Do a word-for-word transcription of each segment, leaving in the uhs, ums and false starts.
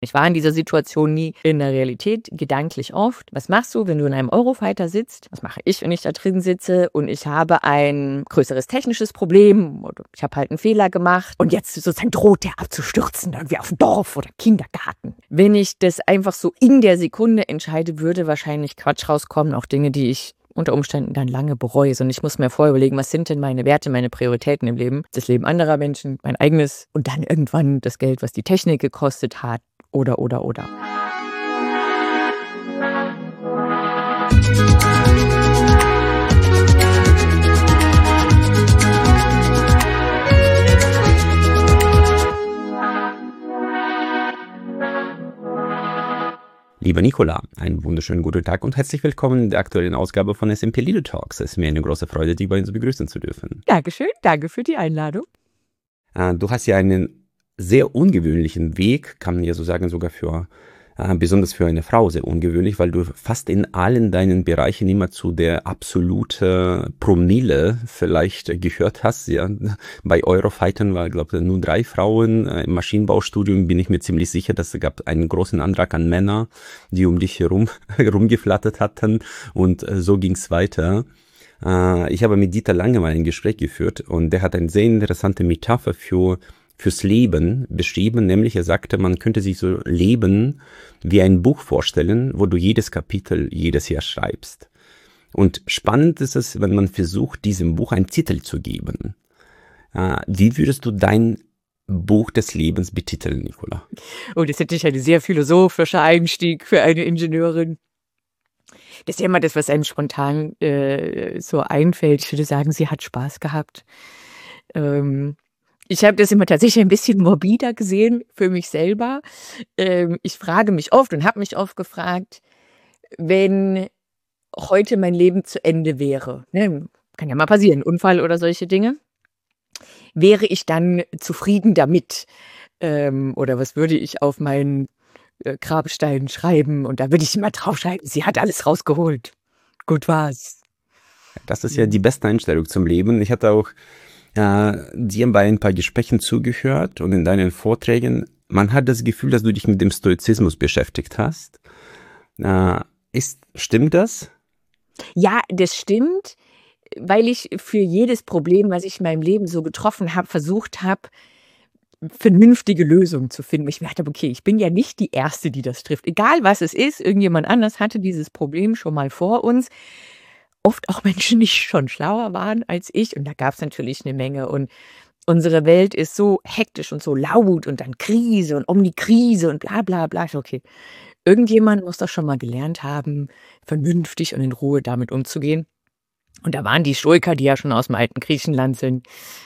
Ich war in dieser Situation nie in der Realität, gedanklich oft. Was machst du, wenn du in einem Eurofighter sitzt? Was mache ich, wenn ich da drin sitze und ich habe ein größeres technisches Problem oder ich habe halt einen Fehler gemacht und jetzt sozusagen droht der abzustürzen, irgendwie auf ein Dorf oder Kindergarten. Wenn ich das einfach so in der Sekunde entscheide, würde wahrscheinlich Quatsch rauskommen, auch Dinge, die ich unter Umständen dann lange bereue. Und ich muss mir vorher überlegen, was sind denn meine Werte, meine Prioritäten im Leben? Das Leben anderer Menschen, mein eigenes und dann irgendwann das Geld, was die Technik gekostet hat. Oder, oder, oder. Lieber Nicola, einen wunderschönen guten Tag und herzlich willkommen in der aktuellen Ausgabe von S M P Leader Talks. Es ist mir eine große Freude, dich bei uns begrüßen zu dürfen. Dankeschön, danke für die Einladung. Äh, du hast ja einen sehr ungewöhnlichen Weg, kann man ja so sagen, sogar für, äh, besonders für eine Frau sehr ungewöhnlich, weil du fast in allen deinen Bereichen immer zu der absolute Promille vielleicht gehört hast. Ja. Bei Eurofightern war, glaube ich, nur drei Frauen. Äh, Im Maschinenbaustudium bin ich mir ziemlich sicher, dass es gab einen großen Antrag an Männer, die um dich herum rumgeflattert hatten und äh, so ging es weiter. Äh, ich habe mit Dieter Lange mal ein Gespräch geführt und der hat eine sehr interessante Metapher für fürs Leben beschrieben, nämlich er sagte, man könnte sich so Leben wie ein Buch vorstellen, wo du jedes Kapitel jedes Jahr schreibst. Und spannend ist es, wenn man versucht, diesem Buch einen Titel zu geben. Äh, wie würdest du dein Buch des Lebens betiteln, Nicola? Oh, das hätte ich ein sehr philosophischer Einstieg für eine Ingenieurin. Das ist ja immer das, was einem spontan äh, so einfällt. Ich würde sagen, sie hat Spaß gehabt. Ähm, Ich habe das immer tatsächlich ein bisschen morbider gesehen für mich selber. Ähm, ich frage mich oft und habe mich oft gefragt, wenn heute mein Leben zu Ende wäre, ne, kann ja mal passieren, Unfall oder solche Dinge, wäre ich dann zufrieden damit? Ähm, oder was würde ich auf meinen äh, Grabstein schreiben? Und da würde ich immer draufschreiben, sie hat alles rausgeholt. Gut war's. Das ist ja die beste Einstellung zum Leben. Ich hatte auch Ja, dir bei ein paar Gesprächen zugehört und in deinen Vorträgen, man hat das Gefühl, dass du dich mit dem Stoizismus beschäftigt hast. Äh, ist, stimmt das? Ja, das stimmt, weil ich für jedes Problem, was ich in meinem Leben so getroffen habe, versucht habe, vernünftige Lösungen zu finden. Ich dachte, okay, ich bin ja nicht die Erste, die das trifft. Egal was es ist, irgendjemand anders hatte dieses Problem schon mal vor uns. Oft auch Menschen, die schon schlauer waren als ich. Und da gab es natürlich eine Menge. Und unsere Welt ist so hektisch und so laut und dann Krise und um die Krise und bla bla bla. Okay, irgendjemand muss das schon mal gelernt haben, vernünftig und in Ruhe damit umzugehen. Und da waren die Stoiker, die ja schon aus dem alten Griechenland sind,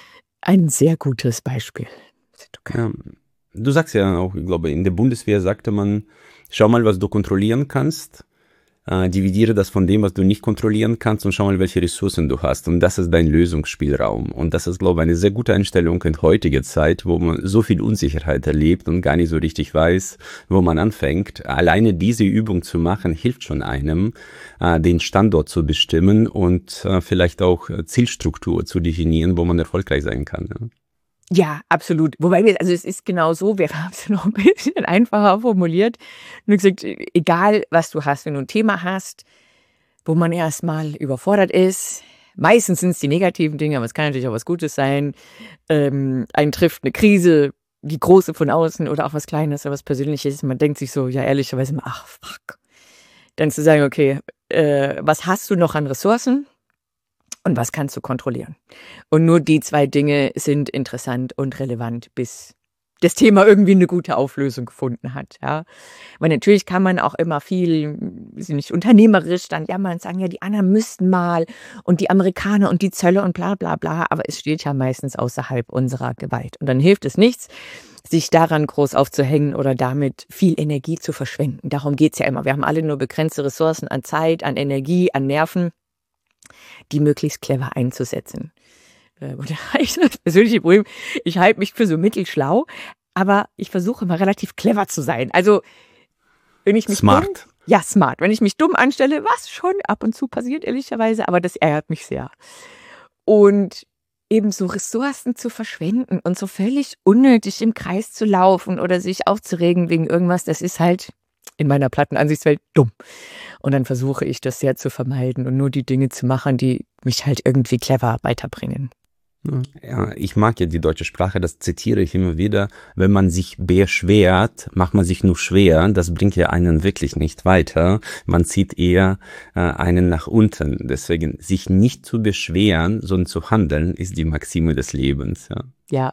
ein sehr gutes Beispiel. Okay. Ja, du sagst ja auch, ich glaube, in der Bundeswehr sagte man, schau mal, was du kontrollieren kannst. Äh, dividiere das von dem, was du nicht kontrollieren kannst und schau mal, welche Ressourcen du hast. Und das ist dein Lösungsspielraum. Und das ist, glaube ich, eine sehr gute Einstellung in heutiger Zeit, wo man so viel Unsicherheit erlebt und gar nicht so richtig weiß, wo man anfängt. Alleine diese Übung zu machen, hilft schon einem, äh, den Standort zu bestimmen und äh, vielleicht auch Zielstruktur zu definieren, wo man erfolgreich sein kann. Ja. Ja, absolut. Wobei wir, also es ist genau so, wir haben es noch ein bisschen einfacher formuliert. Nur gesagt, egal was du hast, wenn du ein Thema hast, wo man erstmal überfordert ist, meistens sind es die negativen Dinge, aber es kann natürlich auch was Gutes sein, ähm, einen trifft eine Krise, die große von außen oder auch was Kleines oder was Persönliches. Man denkt sich so, ja ehrlicherweise immer, ach fuck. Dann zu sagen, okay, äh, was hast du noch an Ressourcen? Und was kannst du kontrollieren? Und nur die zwei Dinge sind interessant und relevant, bis das Thema irgendwie eine gute Auflösung gefunden hat. Ja. Weil natürlich kann man auch immer viel, nicht unternehmerisch dann jammern und sagen, ja, die anderen müssten mal und die Amerikaner und die Zölle und bla bla bla. Aber es steht ja meistens außerhalb unserer Gewalt. Und dann hilft es nichts, sich daran groß aufzuhängen oder damit viel Energie zu verschwenden. Darum geht's ja immer. Wir haben alle nur begrenzte Ressourcen an Zeit, an Energie, an Nerven, die möglichst clever einzusetzen. Und da habe ich das persönliche Problem, ich halte mich für so mittelschlau, aber ich versuche immer relativ clever zu sein. Also, wenn ich mich Smart. Dumm, ja, smart. Wenn ich mich dumm anstelle, was schon ab und zu passiert, ehrlicherweise, aber das ärgert mich sehr. Und eben so Ressourcen zu verschwenden und so völlig unnötig im Kreis zu laufen oder sich aufzuregen wegen irgendwas, das ist halt in meiner platten Ansichtswelt dumm. Und dann versuche ich das sehr zu vermeiden und nur die Dinge zu machen, die mich halt irgendwie clever weiterbringen. Ja, ich mag ja die deutsche Sprache, das zitiere ich immer wieder. Wenn man sich beschwert, macht man sich nur schwer. Das bringt ja einen wirklich nicht weiter. Man zieht eher äh, einen nach unten. Deswegen, sich nicht zu beschweren, sondern zu handeln, ist die Maxime des Lebens. Ja, Ja.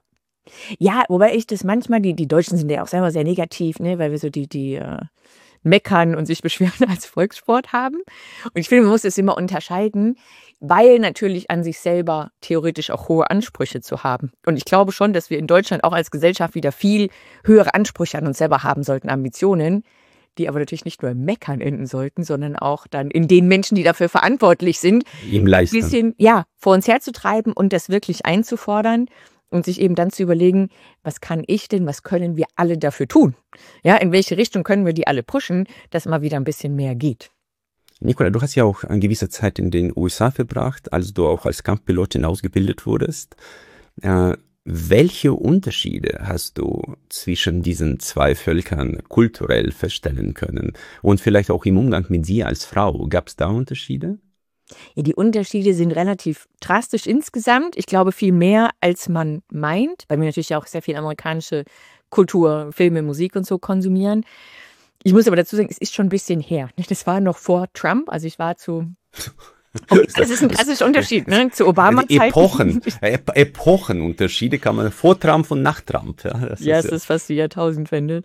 Ja, wobei ich das manchmal, die, die Deutschen sind ja auch selber sehr negativ, ne, weil wir so die, die äh, meckern und sich beschweren als Volkssport haben. Und ich finde, man muss das immer unterscheiden, weil natürlich an sich selber theoretisch auch hohe Ansprüche zu haben. Und ich glaube schon, dass wir in Deutschland auch als Gesellschaft wieder viel höhere Ansprüche an uns selber haben sollten, Ambitionen, die aber natürlich nicht nur im Meckern enden sollten, sondern auch dann in den Menschen, die dafür verantwortlich sind, im ein Leisten. bisschen, ja, vor uns herzutreiben und das wirklich einzufordern. Und sich eben dann zu überlegen, was kann ich denn, was können wir alle dafür tun? Ja, in welche Richtung können wir die alle pushen, dass mal wieder ein bisschen mehr geht? Nicola, du hast ja auch eine gewisse Zeit in den U S A verbracht, als du auch als Kampfpilotin ausgebildet wurdest. Äh, welche Unterschiede hast du zwischen diesen zwei Völkern kulturell feststellen können? Und vielleicht auch im Umgang mit dir als Frau, gab es da Unterschiede? Ja, die Unterschiede sind relativ drastisch insgesamt. Ich glaube viel mehr, als man meint, weil wir natürlich auch sehr viel amerikanische Kultur, Filme, Musik und so konsumieren. Ich muss aber dazu sagen, es ist schon ein bisschen her. Das war noch vor Trump, also ich war zu... Okay, das ist ein klassischer Unterschied, ne? Zu Obama-Zeiten. Epochen, Ep- Epochenunterschiede kann man vor Trump und nach Trump. Ja, das ja, ist, es ist fast die Jahrtausendwende.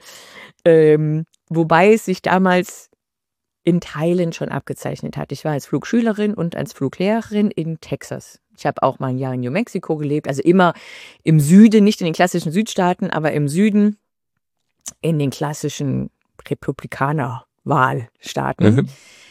Ähm, wobei es sich damals in Teilen schon abgezeichnet hat. Ich war als Flugschülerin und als Fluglehrerin in Texas. Ich habe auch mal ein Jahr in New Mexico gelebt, also immer im Süden, nicht in den klassischen Südstaaten, aber im Süden in den klassischen Republikaner-Wahlstaaten. Mhm.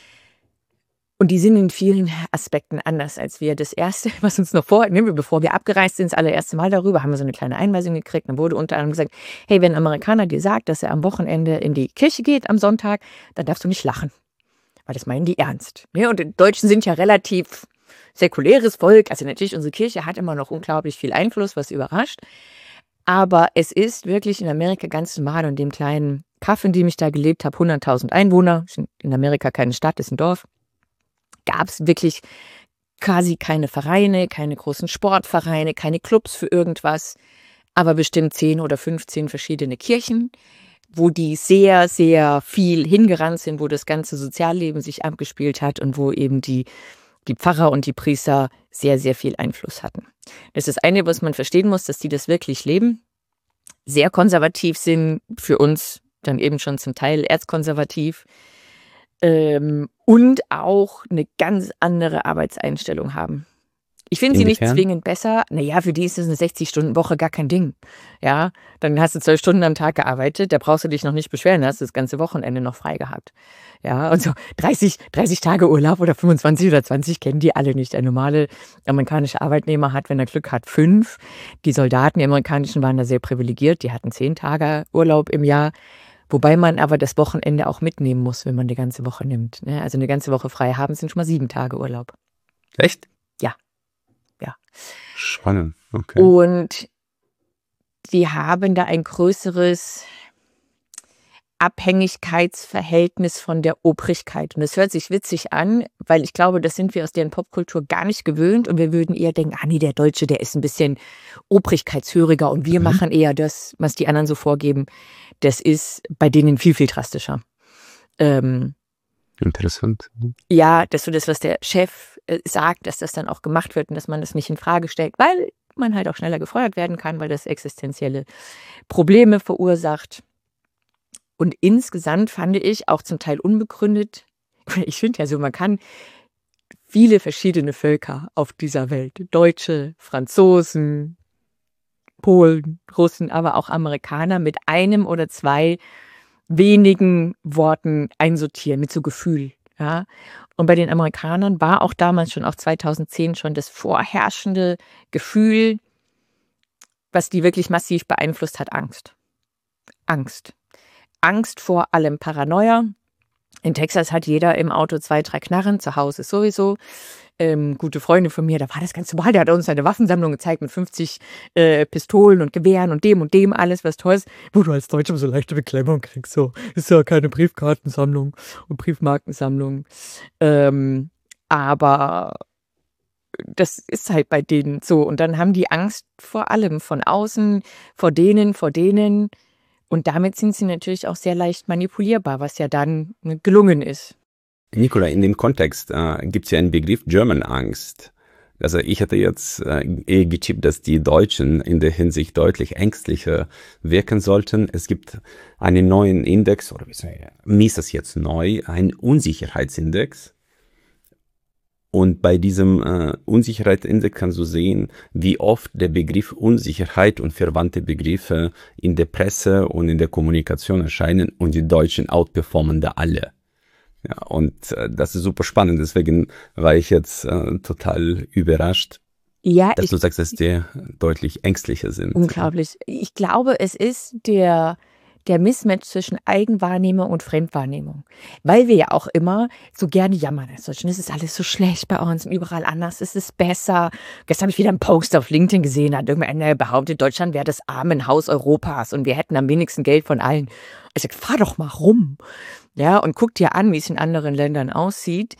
Und die sind in vielen Aspekten anders als wir. Das Erste, was uns noch vor, ne, bevor wir abgereist sind, das allererste Mal darüber, haben wir so eine kleine Einweisung gekriegt. Dann wurde unter anderem gesagt, hey, wenn ein Amerikaner dir sagt, dass er am Wochenende in die Kirche geht, am Sonntag, dann darfst du nicht lachen. Weil das meinen die ernst. Ne? Und die Deutschen sind ja relativ säkuläres Volk. Also natürlich, unsere Kirche hat immer noch unglaublich viel Einfluss, was überrascht. Aber es ist wirklich in Amerika ganz normal. Und in dem kleinen Kaff, in dem ich da gelebt habe, hunderttausend Einwohner, in Amerika keine Stadt, ist ein Dorf, gab es wirklich quasi keine Vereine, keine großen Sportvereine, keine Clubs für irgendwas, aber bestimmt zehn oder fünfzehn verschiedene Kirchen, wo die sehr, sehr viel hingerannt sind, wo das ganze Sozialleben sich abgespielt hat und wo eben die, die Pfarrer und die Priester sehr, sehr viel Einfluss hatten. Das ist das eine, was man verstehen muss, dass die das wirklich leben, sehr konservativ sind, für uns dann eben schon zum Teil erzkonservativ, ähm, und auch eine ganz andere Arbeitseinstellung haben. Ich finde sie nicht zwingend besser. Naja, für die ist es eine sechzig-Stunden-Woche gar kein Ding. Ja, dann hast du zwölf Stunden am Tag gearbeitet, da brauchst du dich noch nicht beschweren, da hast du das ganze Wochenende noch frei gehabt. Ja, und so dreißig, dreißig Tage Urlaub oder fünfundzwanzig oder zwanzig kennen die alle nicht. Der normale amerikanische Arbeitnehmer hat, wenn er Glück hat, fünf. Die Soldaten, die amerikanischen, waren da sehr privilegiert, die hatten zehn Tage Urlaub im Jahr. Wobei man aber das Wochenende auch mitnehmen muss, wenn man die ganze Woche nimmt. Also eine ganze Woche frei haben sind schon mal sieben Tage Urlaub. Echt? Ja. Ja. Spannend, okay. Und die haben da ein größeres Abhängigkeitsverhältnis von der Obrigkeit. Und das hört sich witzig an, weil ich glaube, das sind wir aus deren Popkultur gar nicht gewöhnt. Und wir würden eher denken, ah nee, der Deutsche, der ist ein bisschen obrigkeitshöriger und wir mhm. machen eher das, was die anderen so vorgeben. Das ist bei denen viel, viel drastischer. Ähm, Interessant. Ja, dass so das, was der Chef äh, sagt, dass das dann auch gemacht wird und dass man das nicht in Frage stellt, weil man halt auch schneller gefeuert werden kann, weil das existenzielle Probleme verursacht. Und insgesamt fand ich auch zum Teil unbegründet, ich finde ja so, man kann viele verschiedene Völker auf dieser Welt, Deutsche, Franzosen, Polen, Russen, aber auch Amerikaner mit einem oder zwei wenigen Worten einsortieren, mit so Gefühl. Ja. Und bei den Amerikanern war auch damals schon, auch zweitausendzehn schon das vorherrschende Gefühl, was die wirklich massiv beeinflusst hat, Angst. Angst. Angst vor allem, Paranoia. In Texas hat jeder im Auto zwei, drei Knarren, zu Hause sowieso. Ähm, gute Freunde von mir, da war das ganz normal, der hat uns seine Waffensammlung gezeigt mit fünfzig äh, Pistolen und Gewehren und dem und dem, alles was toll ist, wo du als Deutscher so leichte Beklemmung kriegst, so, ist ja keine Briefkartensammlung und Briefmarkensammlung, ähm, aber das ist halt bei denen so und dann haben die Angst vor allem, von außen, vor denen, vor denen und damit sind sie natürlich auch sehr leicht manipulierbar, was ja dann gelungen ist. Nicola, in dem Kontext äh, gibt es ja einen Begriff German Angst. Also ich hatte jetzt äh, eh getippt, dass die Deutschen in der Hinsicht deutlich ängstlicher wirken sollten. Es gibt einen neuen Index, oder wie ist das jetzt neu, einen Unsicherheitsindex. Und bei diesem äh, Unsicherheitsindex kannst du sehen, wie oft der Begriff Unsicherheit und verwandte Begriffe in der Presse und in der Kommunikation erscheinen und die Deutschen outperformen da alle. Ja, und äh, das ist super spannend. Deswegen war ich jetzt äh, total überrascht, ja, dass ich, du sagst, dass die deutlich ängstlicher sind. Unglaublich. Ich glaube, es ist der, der Mismatch zwischen Eigenwahrnehmung und Fremdwahrnehmung. Weil wir ja auch immer so gerne jammern als Deutschen. Es ist alles so schlecht bei uns und überall anders ist es besser. Gestern habe ich wieder einen Post auf LinkedIn gesehen, da hat irgendwer behauptet, Deutschland wäre das Armenhaus Europas und wir hätten am wenigsten Geld von allen. Ich sage, fahr doch mal rum. Ja, und guck dir an, wie es in anderen Ländern aussieht.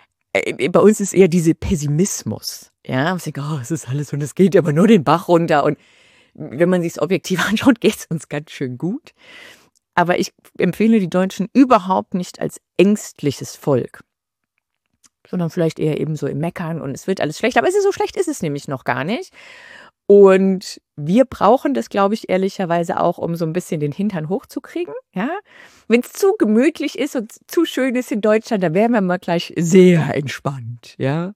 Bei uns ist eher dieser Pessimismus. Ja, ich denke, oh, es ist alles und es geht aber nur den Bach runter. Und wenn man sich es objektiv anschaut, geht es uns ganz schön gut. Aber ich empfehle die Deutschen überhaupt nicht als ängstliches Volk, sondern vielleicht eher eben so im Meckern und es wird alles schlecht. Aber es ist so schlecht, ist es nämlich noch gar nicht. Und wir brauchen das, glaube ich, ehrlicherweise auch, um so ein bisschen den Hintern hochzukriegen. Ja? Wenn es zu gemütlich ist und zu schön ist in Deutschland, dann wären wir mal gleich sehr entspannt. Ja?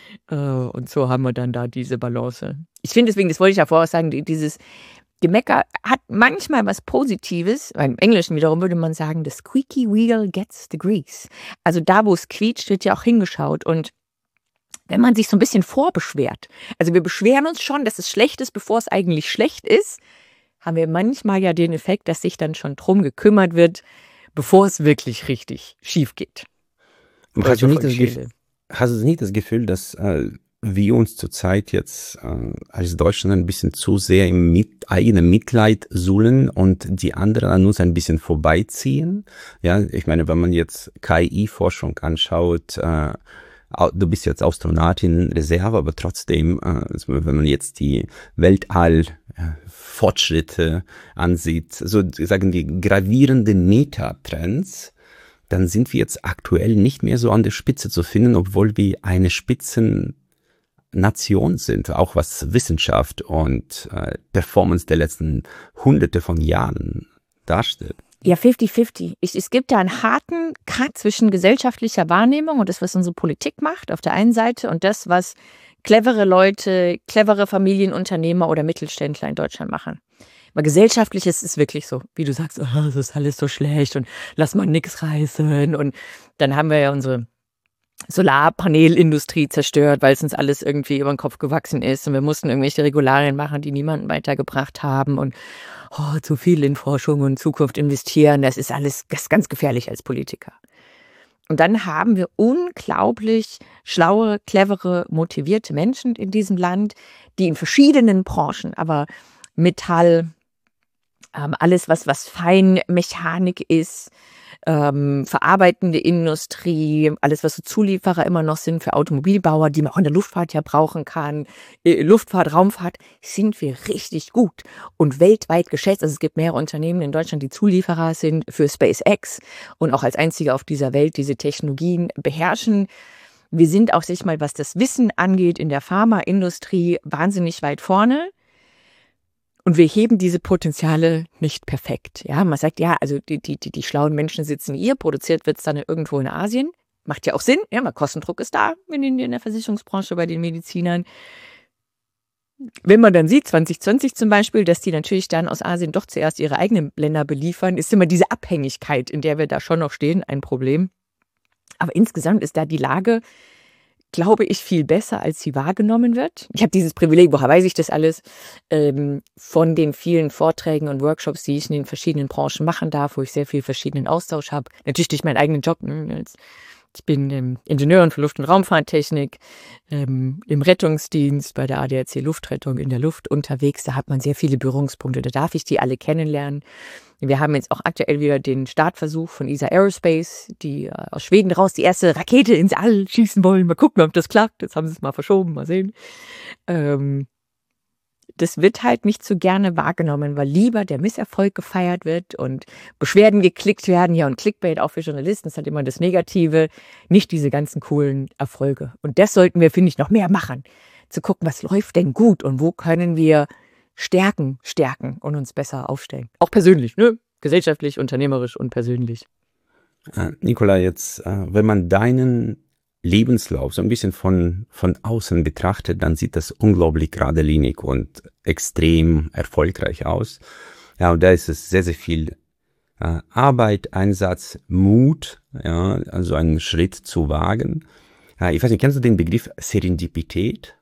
Und so haben wir dann da diese Balance. Ich finde deswegen, das wollte ich ja vorher sagen, dieses Gemecker hat manchmal was Positives. Im Englischen wiederum würde man sagen, the squeaky wheel gets the grease. Also da, wo es quietscht, wird ja auch hingeschaut. Und wenn man sich so ein bisschen vorbeschwert, also wir beschweren uns schon, dass es schlecht ist, bevor es eigentlich schlecht ist, haben wir manchmal ja den Effekt, dass sich dann schon drum gekümmert wird, bevor es wirklich richtig schief geht. Hast du nicht das Gefühl, hast du nicht das Gefühl, dass äh, wir uns zurzeit jetzt äh, als Deutschland ein bisschen zu sehr im mit, eigenen Mitleid suhlen und die anderen an uns ein bisschen vorbeiziehen? Ja, ich meine, wenn man jetzt K I-Forschung anschaut, äh, du bist jetzt Astronautin Reserve, aber trotzdem, wenn man jetzt die Weltall-Fortschritte ansieht, so sagen wir gravierende Metatrends, dann sind wir jetzt aktuell nicht mehr so an der Spitze zu finden, obwohl wir eine Spitzennation sind, auch was Wissenschaft und äh, Performance der letzten Hunderte von Jahren darstellt. Ja, fifty fifty. Ich, es gibt da einen harten Cut zwischen gesellschaftlicher Wahrnehmung und das, was unsere Politik macht, auf der einen Seite, und das, was clevere Leute, clevere Familienunternehmer oder Mittelständler in Deutschland machen. Weil gesellschaftlich ist es wirklich so, wie du sagst, oh, das ist alles so schlecht und lass mal nix reißen. Und dann haben wir ja unsere Solarpanelindustrie zerstört, weil es uns alles irgendwie über den Kopf gewachsen ist und wir mussten irgendwelche Regularien machen, die niemanden weitergebracht haben und oh, zu viel in Forschung und Zukunft investieren, das ist alles das ist ganz gefährlich als Politiker. Und dann haben wir unglaublich schlaue, clevere, motivierte Menschen in diesem Land, die in verschiedenen Branchen, aber Metall, ähm, alles was, was Feinmechanik ist, Ähm, verarbeitende Industrie, alles, was so Zulieferer immer noch sind für Automobilbauer, die man auch in der Luftfahrt ja brauchen kann, äh, Luftfahrt, Raumfahrt, sind wir richtig gut und weltweit geschätzt. Also es gibt mehrere Unternehmen in Deutschland, die Zulieferer sind für SpaceX und auch als einzige auf dieser Welt diese Technologien beherrschen. Wir sind auch, sag ich mal, was das Wissen angeht, in der Pharmaindustrie wahnsinnig weit vorne. Und wir heben diese Potenziale nicht perfekt. Ja, man sagt, ja, also die, die, die, die schlauen Menschen sitzen hier, produziert wird es dann irgendwo in Asien. Macht ja auch Sinn, ja, weil Kostendruck ist da in, in der Versicherungsbranche bei den Medizinern. Wenn man dann sieht, zwanzig zwanzig zum Beispiel, dass die natürlich dann aus Asien doch zuerst ihre eigenen Länder beliefern, ist immer diese Abhängigkeit, in der wir da schon noch stehen, ein Problem. Aber insgesamt ist da die Lage glaube ich, viel besser, als sie wahrgenommen wird. Ich habe dieses Privileg, woher weiß ich das alles, ähm, von den vielen Vorträgen und Workshops, die ich in den verschiedenen Branchen machen darf, wo ich sehr viel verschiedenen Austausch habe. Natürlich durch meinen eigenen Job. Ne, als Ich bin ähm, Ingenieurin für Luft- und Raumfahrttechnik, ähm, im Rettungsdienst bei der A D A C Luftrettung in der Luft unterwegs. Da hat man sehr viele Berührungspunkte. Da darf ich die alle kennenlernen. Wir haben jetzt auch aktuell wieder den Startversuch von E S A Aerospace, die äh, aus Schweden raus die erste Rakete ins All schießen wollen. Mal gucken, ob das klappt. Jetzt haben sie es mal verschoben. Mal sehen. Ähm, Das wird halt nicht so gerne wahrgenommen, weil lieber der Misserfolg gefeiert wird und Beschwerden geklickt werden. Ja, und Clickbait auch für Journalisten ist halt immer das Negative, nicht diese ganzen coolen Erfolge. Und das sollten wir, finde ich, noch mehr machen. Zu gucken, was läuft denn gut und wo können wir Stärken stärken und uns besser aufstellen. Auch persönlich, ne? Gesellschaftlich, unternehmerisch und persönlich. Äh, Nicola, jetzt, äh, wenn man deinen Lebenslauf so ein bisschen von, von außen betrachtet, dann sieht das unglaublich geradlinig und extrem erfolgreich aus. Ja, und da ist es sehr, sehr viel äh, Arbeit, Einsatz, Mut, ja, also einen Schritt zu wagen. Äh, ich weiß nicht, kennst du den Begriff Serendipität?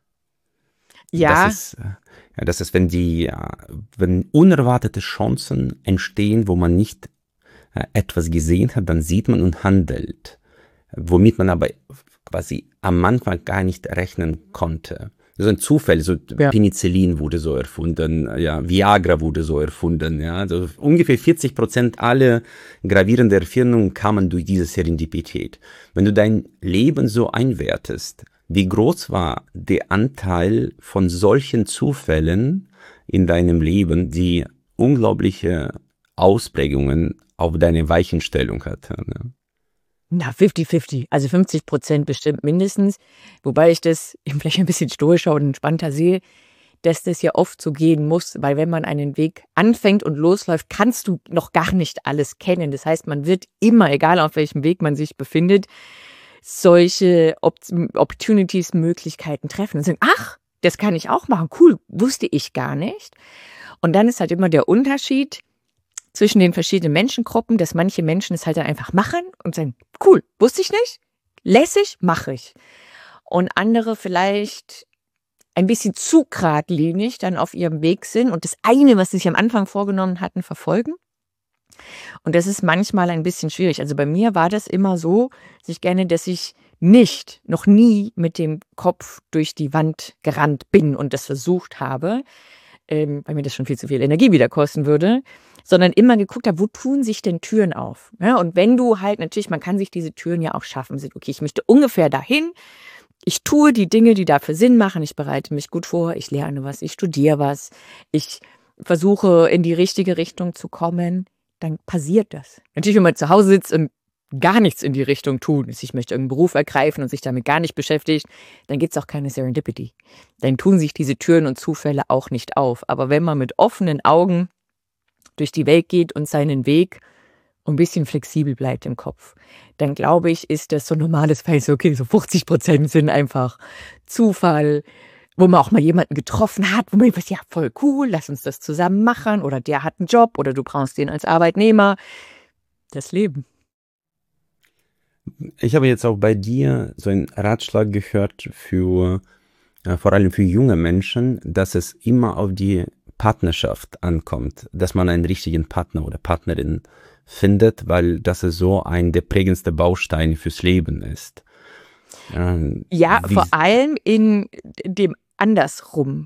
Ja, Das ist, äh, ja, das ist, wenn die, äh, wenn unerwartete Chancen entstehen, wo man nicht äh, etwas gesehen hat, dann sieht man und handelt, womit man aber quasi am Anfang gar nicht rechnen konnte. So ein Zufall, so ja. Penicillin wurde so erfunden, ja, Viagra wurde so erfunden, ja, also ungefähr vierzig Prozent aller gravierenden Erfindungen kamen durch diese Serendipität. Wenn du dein Leben so einwertest, wie groß war der Anteil von solchen Zufällen in deinem Leben, die unglaubliche Ausprägungen auf deine Weichenstellung hatte? Ne? Na, fünfzig fünfzig, also fünfzig Prozent bestimmt mindestens. Wobei ich das vielleicht ein bisschen stoischer und entspannter sehe, dass das ja oft so gehen muss, weil wenn man einen Weg anfängt und losläuft, kannst du noch gar nicht alles kennen. Das heißt, man wird immer, egal auf welchem Weg man sich befindet, solche Op- Opportunities, Möglichkeiten treffen und sagen, ach, das kann ich auch machen, cool, wusste ich gar nicht. Und dann ist halt immer der Unterschied zwischen den verschiedenen Menschengruppen, dass manche Menschen es halt dann einfach machen und sagen, cool, wusste ich nicht, lässig, mache ich. Und andere vielleicht ein bisschen zu geradlinig dann auf ihrem Weg sind und das eine, was sie sich am Anfang vorgenommen hatten, verfolgen. Und das ist manchmal ein bisschen schwierig. Also bei mir war das immer so, dass ich gerne, dass ich nicht, noch nie mit dem Kopf durch die Wand gerannt bin und das versucht habe, ähm, weil mir das schon viel zu viel Energie wieder kosten würde, sondern immer geguckt habe, wo tun sich denn Türen auf? Ja, und wenn du halt, natürlich, man kann sich diese Türen ja auch schaffen, sagt, okay, ich möchte ungefähr dahin, ich tue die Dinge, die dafür Sinn machen, ich bereite mich gut vor, ich lerne was, ich studiere was, ich versuche in die richtige Richtung zu kommen, dann passiert das. Natürlich, wenn man zu Hause sitzt und gar nichts in die Richtung tut, ich möchte irgendeinen Beruf ergreifen und sich damit gar nicht beschäftigt, dann gibt es auch keine Serendipity. Dann tun sich diese Türen und Zufälle auch nicht auf. Aber wenn man mit offenen Augen durch die Welt geht und seinen Weg ein bisschen flexibel bleibt im Kopf, dann glaube ich, ist das so ein normales Fall, so okay, so fünfzig Prozent sind einfach Zufall, wo man auch mal jemanden getroffen hat, wo man sagt, ja, voll cool, lass uns das zusammen machen oder der hat einen Job oder du brauchst den als Arbeitnehmer. Das Leben. Ich habe jetzt auch bei dir so einen Ratschlag gehört für, äh, vor allem für junge Menschen, dass es immer auf die Partnerschaft ankommt, dass man einen richtigen Partner oder Partnerin findet, weil das ist so ein der prägendste Baustein fürs Leben ist. Ähm, Ja, wie, vor allem in dem andersrum.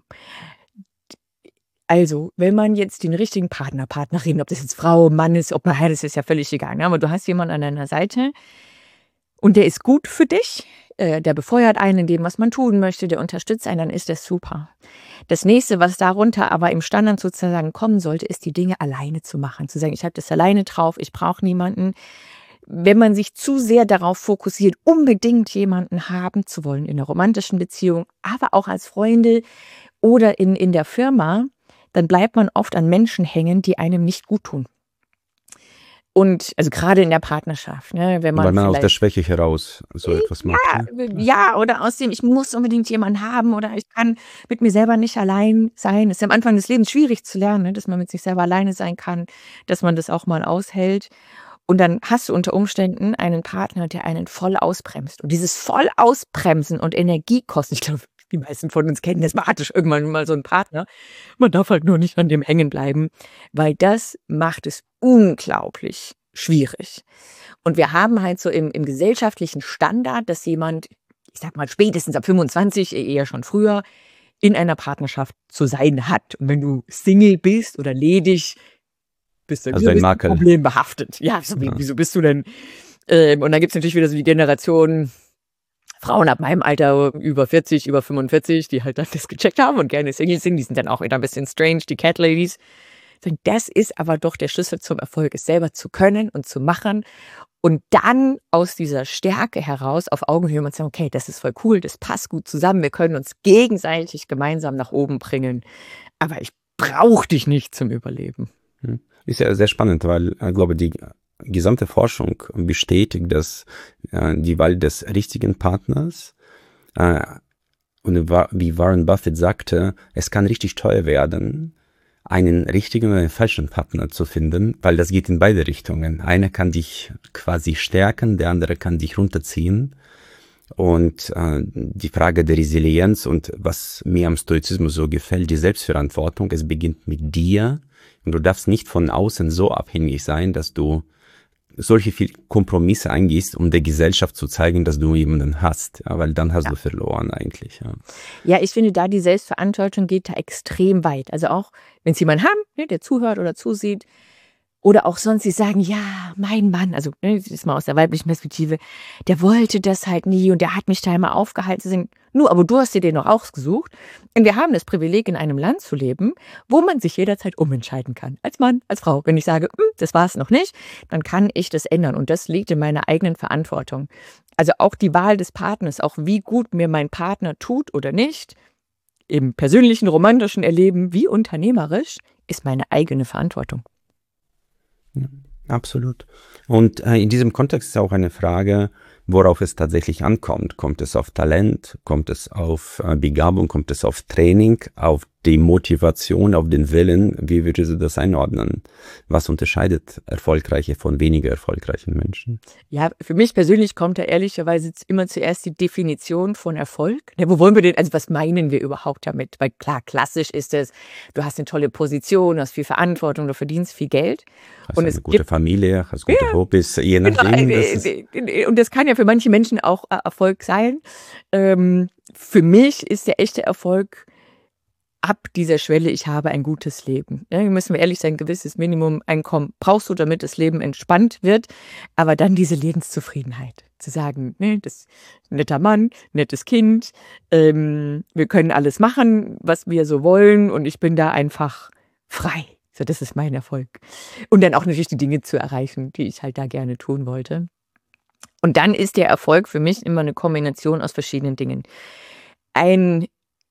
Also, wenn man jetzt den richtigen Partner, Partnerin, ob das jetzt Frau, Mann ist, ob man, ja, das ist ja völlig egal, ne? Aber du hast jemanden an deiner Seite und der ist gut für dich, äh, der befeuert einen in dem, was man tun möchte, der unterstützt einen, dann ist das super. Das nächste, was darunter aber im Standard sozusagen kommen sollte, ist die Dinge alleine zu machen. Zu sagen, ich habe das alleine drauf, ich brauche niemanden. Wenn man sich zu sehr darauf fokussiert, unbedingt jemanden haben zu wollen in einer romantischen Beziehung, aber auch als Freunde oder in, in der Firma, dann bleibt man oft an Menschen hängen, die einem nicht gut tun. Und also gerade in der Partnerschaft, ne, wenn man weil man aus vielleicht der Schwäche heraus so etwas macht. ja, Ne? ja, oder aus dem, ich muss unbedingt jemanden haben oder ich kann mit mir selber nicht allein sein. Es ist am Anfang des Lebens schwierig zu lernen, ne, dass man mit sich selber alleine sein kann, dass man das auch mal aushält. Und dann hast du unter Umständen einen Partner, der einen voll ausbremst. Und dieses voll ausbremsen und Energie kosten, ich glaube, die meisten von uns kennen das, man hatte irgendwann mal so einen Partner. Man darf halt nur nicht an dem hängen bleiben, weil das macht es unglaublich schwierig. Und wir haben halt so im, im gesellschaftlichen Standard, dass jemand, ich sag mal spätestens ab fünfundzwanzig, eher schon früher, in einer Partnerschaft zu sein hat. Und wenn du Single bist oder ledig, bist du Also ein bist Makel. problembehaftet. Ja, so wie, Ja. wieso bist du denn? Ähm, und dann gibt es natürlich wieder so die Generation Frauen ab meinem Alter, über vierzig, über fünfundvierzig, die halt dann das gecheckt haben und gerne Single sind. Die sind dann auch wieder ein bisschen strange, die Cat Ladies. Das ist aber doch der Schlüssel zum Erfolg, es selber zu können und zu machen. Und dann aus dieser Stärke heraus auf Augenhöhe und sagen, okay, das ist voll cool, das passt gut zusammen, wir können uns gegenseitig gemeinsam nach oben bringen. Aber ich brauche dich nicht zum Überleben. Ist ja sehr spannend, weil ich glaube, die gesamte Forschung bestätigt, dass äh, die Wahl des richtigen Partners äh, und wie Warren Buffett sagte, es kann richtig teuer werden, einen richtigen oder einen falschen Partner zu finden, weil das geht in beide Richtungen. Einer kann dich quasi stärken, der andere kann dich runterziehen. Und äh, die Frage der Resilienz und was mir am Stoizismus so gefällt, die Selbstverantwortung, es beginnt mit dir und du darfst nicht von außen so abhängig sein, dass du solche viel Kompromisse eingehst, um der Gesellschaft zu zeigen, dass du jemanden hast, ja, weil dann hast ja. du verloren eigentlich. Ja. ja, ich finde da die Selbstverantwortung geht da extrem weit. Also auch, wenn Sie jemanden haben, ne, der zuhört oder zusieht, oder auch sonst, sie sagen, ja, mein Mann, also ne, das ist mal aus der weiblichen Perspektive, der wollte das halt nie und der hat mich da immer aufgehalten. Sie sagen, nur, aber du hast dir den noch ausgesucht. Und wir haben das Privileg, in einem Land zu leben, wo man sich jederzeit umentscheiden kann. Als Mann, als Frau. Wenn ich sage, das war es noch nicht, dann kann ich das ändern. Und das liegt in meiner eigenen Verantwortung. Also auch die Wahl des Partners, auch wie gut mir mein Partner tut oder nicht, im persönlichen, romantischen Erleben wie unternehmerisch, ist meine eigene Verantwortung. Ja, absolut. Und äh, in diesem Kontext ist auch eine Frage, worauf es tatsächlich ankommt. Kommt es auf Talent? Kommt es auf äh, Begabung? Kommt es auf Training? Auf die Motivation, auf den Willen? Wie würdest du das einordnen? Was unterscheidet erfolgreiche von weniger erfolgreichen Menschen? Ja, für mich persönlich kommt da ehrlicherweise immer zuerst die Definition von Erfolg. Ja, wo wollen wir denn, also was meinen wir überhaupt damit? Weil klar, klassisch ist es, du hast eine tolle Position, hast viel Verantwortung, du verdienst viel Geld. Hast und eine es gute gibt, Familie, hast gute ja, Hobbys, je nachdem. Genau, Das ist und das kann ja für manche Menschen auch Erfolg sein. Ähm, für mich ist der echte Erfolg ab dieser Schwelle, ich habe ein gutes Leben. Ja, müssen wir ehrlich sein, ein gewisses Minimum-Einkommen brauchst du, damit das Leben entspannt wird. Aber dann diese Lebenszufriedenheit. Zu sagen, ne, das ist ein netter Mann, nettes Kind, ähm, wir können alles machen, was wir so wollen und ich bin da einfach frei. So, das ist mein Erfolg. Und dann auch natürlich die Dinge zu erreichen, die ich halt da gerne tun wollte. Und dann ist der Erfolg für mich immer eine Kombination aus verschiedenen Dingen. Ein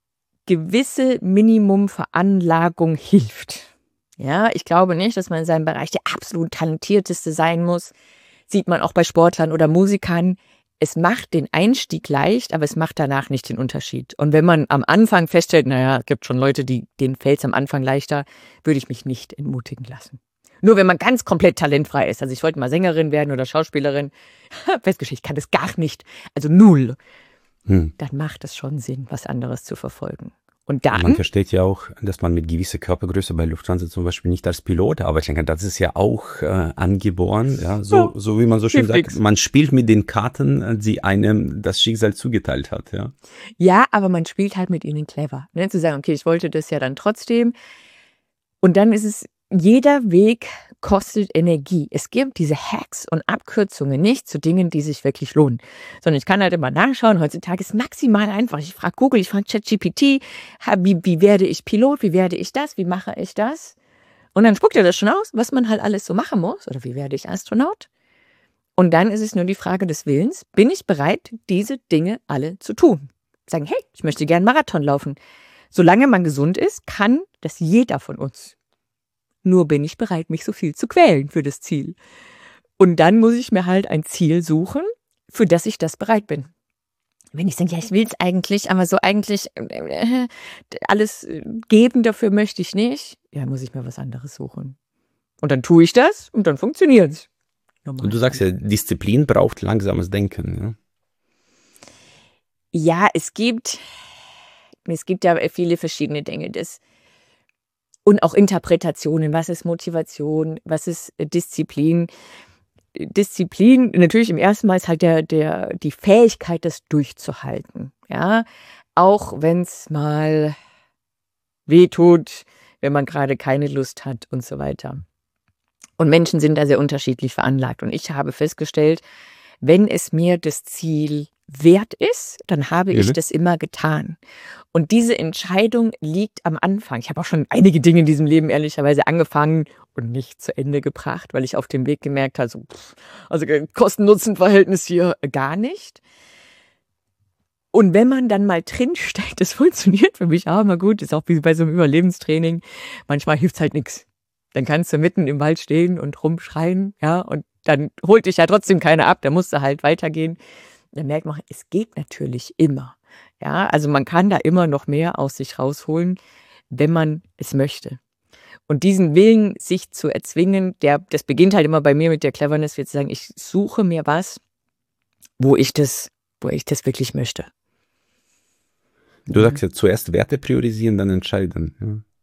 gewisse Minimumveranlagung hilft. Ja, ich glaube nicht, dass man in seinem Bereich der absolut talentierteste sein muss. Sieht man auch bei Sportlern oder Musikern. Es macht den Einstieg leicht, aber es macht danach nicht den Unterschied. Und wenn man am Anfang feststellt, naja, es gibt schon Leute, die, denen fällt es am Anfang leichter, würde ich mich nicht entmutigen lassen. Nur wenn man ganz komplett talentfrei ist. Also ich wollte mal Sängerin werden oder Schauspielerin. Festgestellt, ich kann das gar nicht. Also null. Hm. Dann macht es schon Sinn, was anderes zu verfolgen. Und dann, man versteht ja auch, dass man mit gewisser Körpergröße bei Lufthansa zum Beispiel nicht als Pilot arbeiten kann. Das ist ja auch äh, angeboren, ja, so, ja, so wie man so schön sagt, nix. Man spielt mit den Karten, die einem das Schicksal zugeteilt hat. Ja, ja, aber man spielt halt mit ihnen clever. Ne? Zu sagen, okay, ich wollte das ja dann trotzdem. Und dann ist es, jeder Weg kostet Energie. Es gibt diese Hacks und Abkürzungen nicht zu Dingen, die sich wirklich lohnen. Sondern ich kann halt immer nachschauen. Heutzutage ist es maximal einfach. Ich frage Google, ich frage ChatGPT, wie, wie werde ich Pilot, wie werde ich das, wie mache ich das? Und dann spuckt er das schon aus, was man halt alles so machen muss. Oder wie werde ich Astronaut? Und dann ist es nur die Frage des Willens. Bin ich bereit, diese Dinge alle zu tun? Sagen, hey, ich möchte gerne Marathon laufen. Solange man gesund ist, kann das jeder von uns. Nur bin ich bereit, mich so viel zu quälen für das Ziel. Und dann muss ich mir halt ein Ziel suchen, für das ich das bereit bin. Wenn ich sage, ja, ich will es eigentlich, aber so eigentlich äh, alles geben, dafür möchte ich nicht, ja, muss ich mir was anderes suchen. Und dann tue ich das und dann funktioniert es. Und du sagst ja, Disziplin braucht langsames Denken. Ja? Ja, es gibt, es gibt ja viele verschiedene Dinge. Das, und auch Interpretationen. Was ist Motivation? Was ist Disziplin? Disziplin, natürlich im ersten Mal ist halt der, der, die Fähigkeit, das durchzuhalten. Ja, auch wenn es mal wehtut, wenn man gerade keine Lust hat und so weiter. Und Menschen sind da sehr unterschiedlich veranlagt. Und ich habe festgestellt, wenn es mir das Ziel wert ist, dann habe ich Mhm. das immer getan. Und diese Entscheidung liegt am Anfang. Ich habe auch schon einige Dinge in diesem Leben ehrlicherweise angefangen und nicht zu Ende gebracht, weil ich auf dem Weg gemerkt habe, so, pff, also Kosten-Nutzen-Verhältnis hier gar nicht. Und wenn man dann mal drinsteckt, das funktioniert für mich auch immer gut, ist auch wie bei so einem Überlebenstraining, manchmal hilft es halt nichts. Dann kannst du mitten im Wald stehen und rumschreien, ja, und dann holt dich ja trotzdem keiner ab, dann musst du halt weitergehen. Dann merkt man, es geht natürlich immer. Ja, also man kann da immer noch mehr aus sich rausholen, wenn man es möchte. Und diesen Willen, sich zu erzwingen, der, das beginnt halt immer bei mir mit der Cleverness, wie zu sagen, ich suche mir was, wo ich das, wo ich das wirklich möchte. Du sagst ja zuerst Werte priorisieren, dann entscheiden.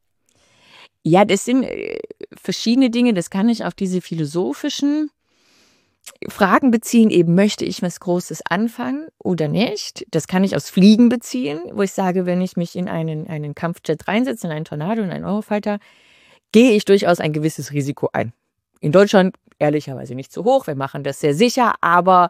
Ja, Ja, das sind äh, verschiedene Dinge, das kann ich auf diese philosophischen Fragen beziehen, eben möchte ich was Großes anfangen oder nicht. Das kann ich aus Fliegen beziehen, wo ich sage, wenn ich mich in einen, einen Kampfjet reinsetze, in einen Tornado, in einen Eurofighter, gehe ich durchaus ein gewisses Risiko ein. In Deutschland ehrlicherweise nicht so hoch, wir machen das sehr sicher, aber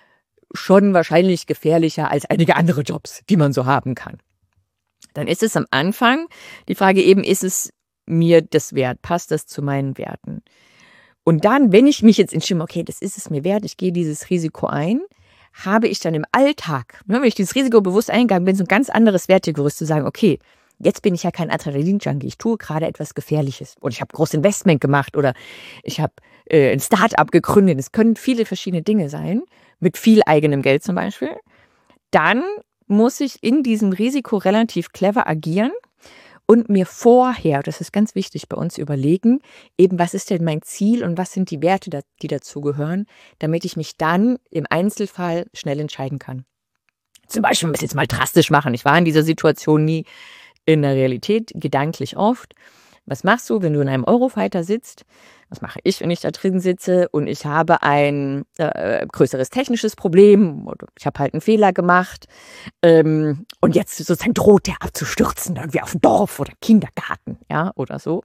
schon wahrscheinlich gefährlicher als einige andere Jobs, die man so haben kann. Dann ist es am Anfang die Frage eben, ist es mir das wert? Passt das zu meinen Werten? Und dann, wenn ich mich jetzt entscheide, okay, das ist es mir wert, ich gehe dieses Risiko ein, habe ich dann im Alltag, wenn ich dieses Risiko bewusst eingegangen bin, so ein ganz anderes Wertegerüst zu sagen, okay, jetzt bin ich ja kein Adrenalin-Junkie, ich tue gerade etwas Gefährliches oder ich habe großes Investment gemacht oder ich habe äh, ein Start-up gegründet. Es können viele verschiedene Dinge sein, mit viel eigenem Geld zum Beispiel. Dann muss ich in diesem Risiko relativ clever agieren und mir vorher, das ist ganz wichtig bei uns, überlegen, eben was ist denn mein Ziel und was sind die Werte, die dazugehören, damit ich mich dann im Einzelfall schnell entscheiden kann. Zum Beispiel, wenn wir es jetzt mal drastisch machen, ich war in dieser Situation nie in der Realität, gedanklich oft. Was machst du, wenn du in einem Eurofighter sitzt? Was mache ich, wenn ich da drin sitze und ich habe ein äh, größeres technisches Problem oder ich habe halt einen Fehler gemacht ähm, und jetzt sozusagen droht der abzustürzen, irgendwie auf ein Dorf oder Kindergarten, ja, oder so.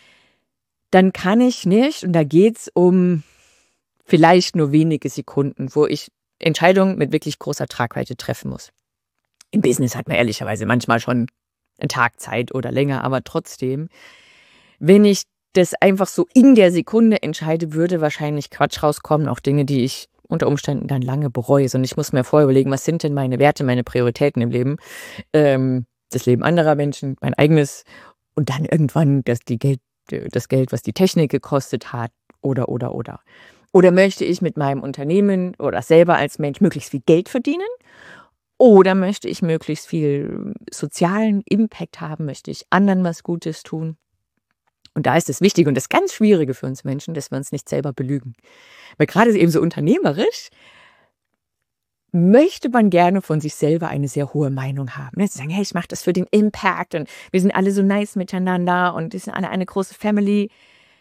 Dann kann ich nicht, und da geht es um vielleicht nur wenige Sekunden, wo ich Entscheidungen mit wirklich großer Tragweite treffen muss. Im Business hat man ehrlicherweise manchmal schon einen Tag Zeit oder länger, aber trotzdem, wenn ich das einfach so in der Sekunde entscheide, würde wahrscheinlich Quatsch rauskommen, auch Dinge, die ich unter Umständen dann lange bereue. Und ich muss mir vorher überlegen, was sind denn meine Werte, meine Prioritäten im Leben, ähm, das Leben anderer Menschen, mein eigenes und dann irgendwann das, die Geld, das Geld, was die Technik gekostet hat oder, oder, oder. Oder möchte ich mit meinem Unternehmen oder selber als Mensch möglichst viel Geld verdienen? Oder möchte ich möglichst viel sozialen Impact haben? Möchte ich anderen was Gutes tun? Und da ist es wichtig und das ganz Schwierige für uns Menschen, dass wir uns nicht selber belügen. Weil gerade eben so unternehmerisch möchte man gerne von sich selber eine sehr hohe Meinung haben. Zu sagen, hey, ich mache das für den Impact und wir sind alle so nice miteinander und wir sind alle eine große Family.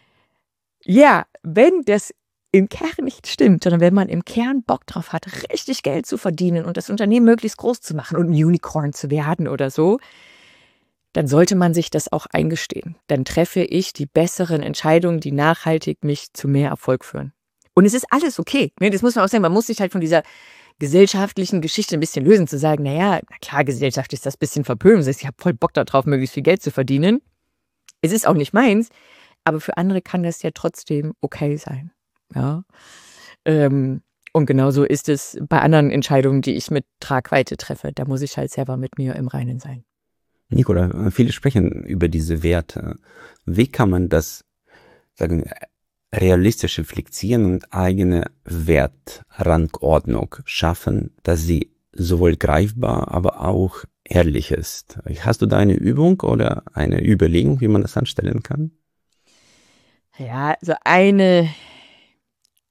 Ja, wenn das im Kern nicht stimmt, sondern wenn man im Kern Bock drauf hat, richtig Geld zu verdienen und das Unternehmen möglichst groß zu machen und ein Unicorn zu werden oder so, dann sollte man sich das auch eingestehen. Dann treffe ich die besseren Entscheidungen, die nachhaltig mich zu mehr Erfolg führen. Und es ist alles okay. Das muss man auch sagen, man muss sich halt von dieser gesellschaftlichen Geschichte ein bisschen lösen, zu sagen, naja, na klar, Gesellschaft ist das ein bisschen verpönt. Ich habe voll Bock darauf, möglichst viel Geld zu verdienen. Es ist auch nicht meins, aber für andere kann das ja trotzdem okay sein. Ja. Ähm, und genauso ist es bei anderen Entscheidungen, die ich mit Tragweite treffe. Da muss ich halt selber mit mir im Reinen sein. Nicola, viele sprechen über diese Werte. Wie kann man das, sagen, realistisch reflektieren und eigene Wertrangordnung schaffen, dass sie sowohl greifbar, aber auch ehrlich ist? Hast du da eine Übung oder eine Überlegung, wie man das anstellen kann? Ja, so eine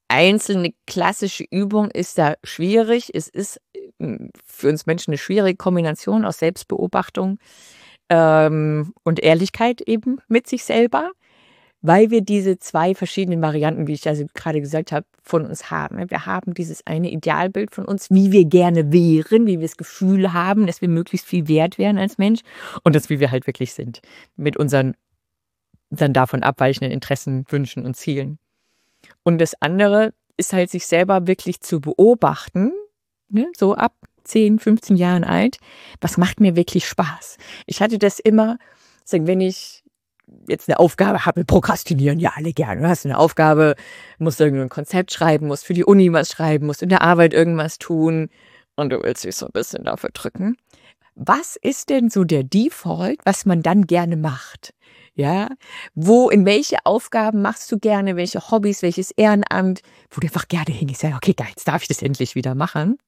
einzelne klassische Übung ist da schwierig. Es ist für uns Menschen eine schwierige Kombination aus Selbstbeobachtung ähm, und Ehrlichkeit eben mit sich selber, weil wir diese zwei verschiedenen Varianten, wie ich also gerade gesagt habe, von uns haben. Wir haben dieses eine Idealbild von uns, wie wir gerne wären, wie wir das Gefühl haben, dass wir möglichst viel wert wären als Mensch und das, wie wir halt wirklich sind, mit unseren dann davon abweichenden Interessen, Wünschen und Zielen. Und das andere ist halt, sich selber wirklich zu beobachten, ne, so ab zehn, fünfzehn Jahren alt, was macht mir wirklich Spaß? Ich hatte das immer, wenn ich jetzt eine Aufgabe habe, prokrastinieren, ja, alle gerne. Du hast eine Aufgabe, musst irgendein Konzept schreiben, musst für die Uni was schreiben, musst in der Arbeit irgendwas tun und du willst dich so ein bisschen dafür drücken. Was ist denn so der Default, was man dann gerne macht? Ja, wo, in welche Aufgaben machst du gerne, welche Hobbys, welches Ehrenamt, wo du einfach gerne hingehst, ja, okay, geil, jetzt darf ich das endlich wieder machen.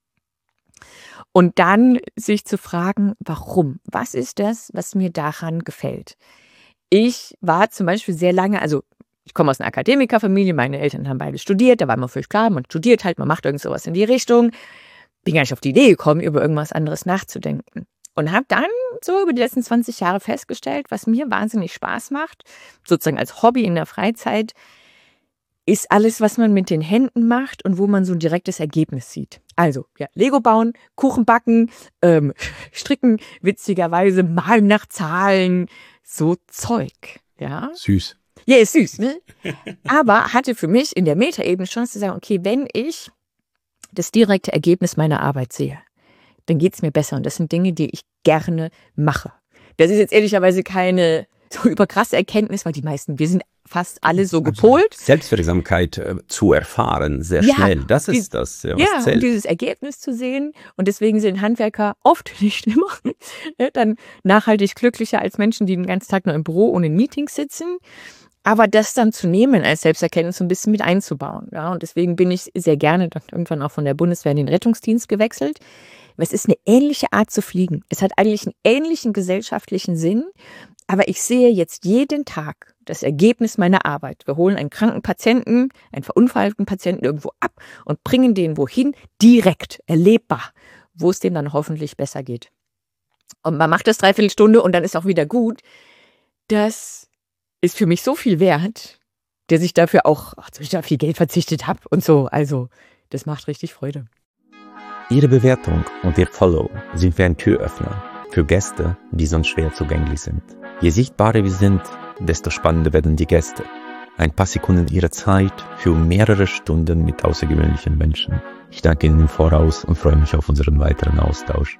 Und dann sich zu fragen, warum? Was ist das, was mir daran gefällt? Ich war zum Beispiel sehr lange, also ich komme aus einer Akademikerfamilie, meine Eltern haben beide studiert, da war immer völlig klar, man studiert halt, man macht irgend sowas in die Richtung. Bin gar nicht auf die Idee gekommen, über irgendwas anderes nachzudenken. Und habe dann so über die letzten zwanzig Jahre festgestellt, was mir wahnsinnig Spaß macht, sozusagen als Hobby in der Freizeit, ist alles, was man mit den Händen macht und wo man so ein direktes Ergebnis sieht. Also, ja, Lego bauen, Kuchen backen, ähm, stricken, witzigerweise malen nach Zahlen, so Zeug, ja. Süß. Ja, ist süß, ne? Aber hatte für mich in der Metaebene Chance zu sagen, okay, wenn ich das direkte Ergebnis meiner Arbeit sehe, dann geht es mir besser. Und das sind Dinge, die ich gerne mache. Das ist jetzt ehrlicherweise keine so überkrasse Erkenntnis, weil die meisten, wir sind fast alle so gepolt. Selbstwirksamkeit äh, zu erfahren, sehr ja, schnell, das die, ist das. Ja, was ja zählt. Und dieses Ergebnis zu sehen. Und deswegen sind Handwerker oft, nicht immer, dann nachhaltig glücklicher als Menschen, die den ganzen Tag nur im Büro und in Meetings sitzen. Aber das dann zu nehmen als Selbsterkenntnis so ein bisschen mit einzubauen. Ja, und deswegen bin ich sehr gerne dann irgendwann auch von der Bundeswehr in den Rettungsdienst gewechselt. Es ist eine ähnliche Art zu fliegen. Es hat eigentlich einen ähnlichen gesellschaftlichen Sinn. Aber ich sehe jetzt jeden Tag das Ergebnis meiner Arbeit. Wir holen einen kranken Patienten, einen verunfallten Patienten irgendwo ab und bringen den wohin, direkt, erlebbar, wo es dem dann hoffentlich besser geht. Und man macht das dreiviertel Stunde und dann ist auch wieder gut. Das ist für mich so viel wert, dass ich dafür auch ach, dass ich da viel Geld verzichtet habe und so. Also, das macht richtig Freude. Ihre Bewertung und Ihr Follow sind wie ein Türöffner für Gäste, die sonst schwer zugänglich sind. Je sichtbarer wir sind, desto spannender werden die Gäste. Ein paar Sekunden Ihrer Zeit für mehrere Stunden mit außergewöhnlichen Menschen. Ich danke Ihnen im Voraus und freue mich auf unseren weiteren Austausch.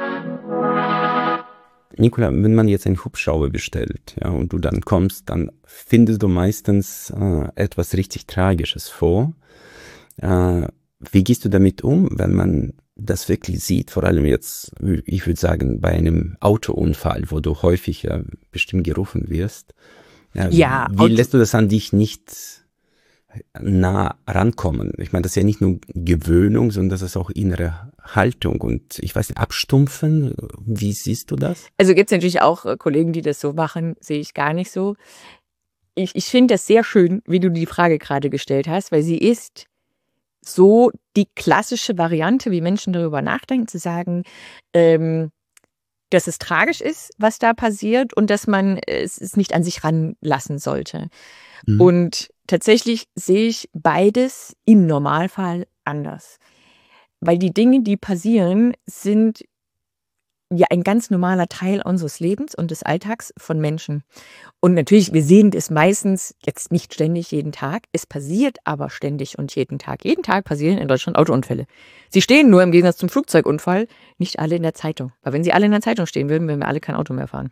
Nicola, wenn man jetzt einen Hubschrauber bestellt, ja, und du dann kommst, dann findest du meistens äh, etwas richtig Tragisches vor. Äh, wie gehst du damit um, wenn man das wirklich sieht, vor allem jetzt, ich würde sagen, bei einem Autounfall, wo du häufig ja bestimmt gerufen wirst. Ja, ja, wie lässt du das an dich nicht nah rankommen? Ich meine, das ist ja nicht nur Gewöhnung, sondern das ist auch innere Haltung und ich weiß nicht, abstumpfen, wie siehst du das? Also gibt es natürlich auch Kollegen, die das so machen, sehe ich gar nicht so. Ich, ich finde das sehr schön, wie du die Frage gerade gestellt hast, weil sie ist so die klassische Variante, wie Menschen darüber nachdenken, zu sagen, ähm, dass es tragisch ist, was da passiert und dass man es nicht an sich ranlassen sollte. Mhm. Und tatsächlich sehe ich beides im Normalfall anders. Weil die Dinge, die passieren, sind ja ein ganz normaler Teil unseres Lebens und des Alltags von Menschen. Und natürlich, wir sehen es meistens jetzt nicht ständig jeden Tag. Es passiert aber ständig und jeden Tag. Jeden Tag passieren in Deutschland Autounfälle. Sie stehen nur im Gegensatz zum Flugzeugunfall nicht alle in der Zeitung. Weil wenn sie alle in der Zeitung stehen würden, würden wir alle kein Auto mehr fahren.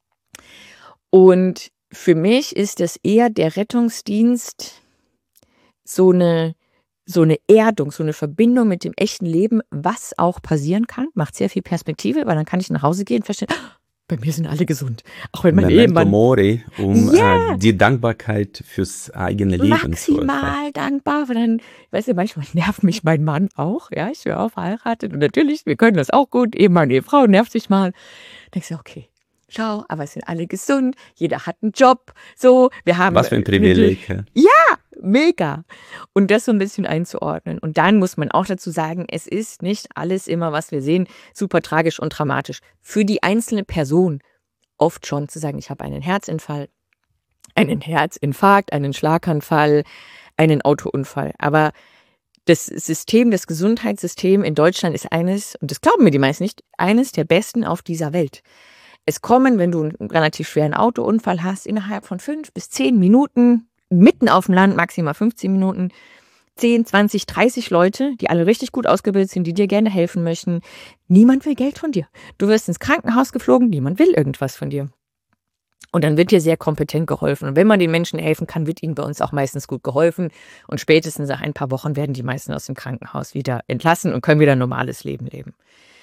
Und für mich ist es eher der Rettungsdienst so eine so eine Erdung, so eine Verbindung mit dem echten Leben, was auch passieren kann, macht sehr viel Perspektive, weil dann kann ich nach Hause gehen und feststellen, oh, bei mir sind alle gesund. Auch wenn mein Ehemann... Mori, um ja, äh, die Dankbarkeit fürs eigene Leben maximal zu erfahren. Maximal dankbar, weil dann, weißt du, manchmal nervt mich mein Mann auch, ja, ich bin auch verheiratet und natürlich, wir können das auch gut, Ehemann, Ehefrau nervt sich mal. Dann denkst du, okay, schau, aber es sind alle gesund, jeder hat einen Job, so, wir haben... Was für ein Privileg. Ja, Mega. Und das so ein bisschen einzuordnen. Und dann muss man auch dazu sagen, es ist nicht alles immer, was wir sehen, super tragisch und dramatisch. Für die einzelne Person oft schon zu sagen, ich habe einen Herzinfall, einen Herzinfarkt, einen Schlaganfall, einen Autounfall. Aber das System, das Gesundheitssystem in Deutschland ist eines, und das glauben mir die meisten nicht, eines der besten auf dieser Welt. Es kommen, wenn du einen relativ schweren Autounfall hast, innerhalb von fünf bis zehn Minuten, mitten auf dem Land, maximal fünfzehn Minuten, zehn, zwanzig, dreißig Leute, die alle richtig gut ausgebildet sind, die dir gerne helfen möchten. Niemand will Geld von dir. Du wirst ins Krankenhaus geflogen, niemand will irgendwas von dir. Und dann wird dir sehr kompetent geholfen. Und wenn man den Menschen helfen kann, wird ihnen bei uns auch meistens gut geholfen. Und spätestens nach ein paar Wochen werden die meisten aus dem Krankenhaus wieder entlassen und können wieder ein normales Leben leben.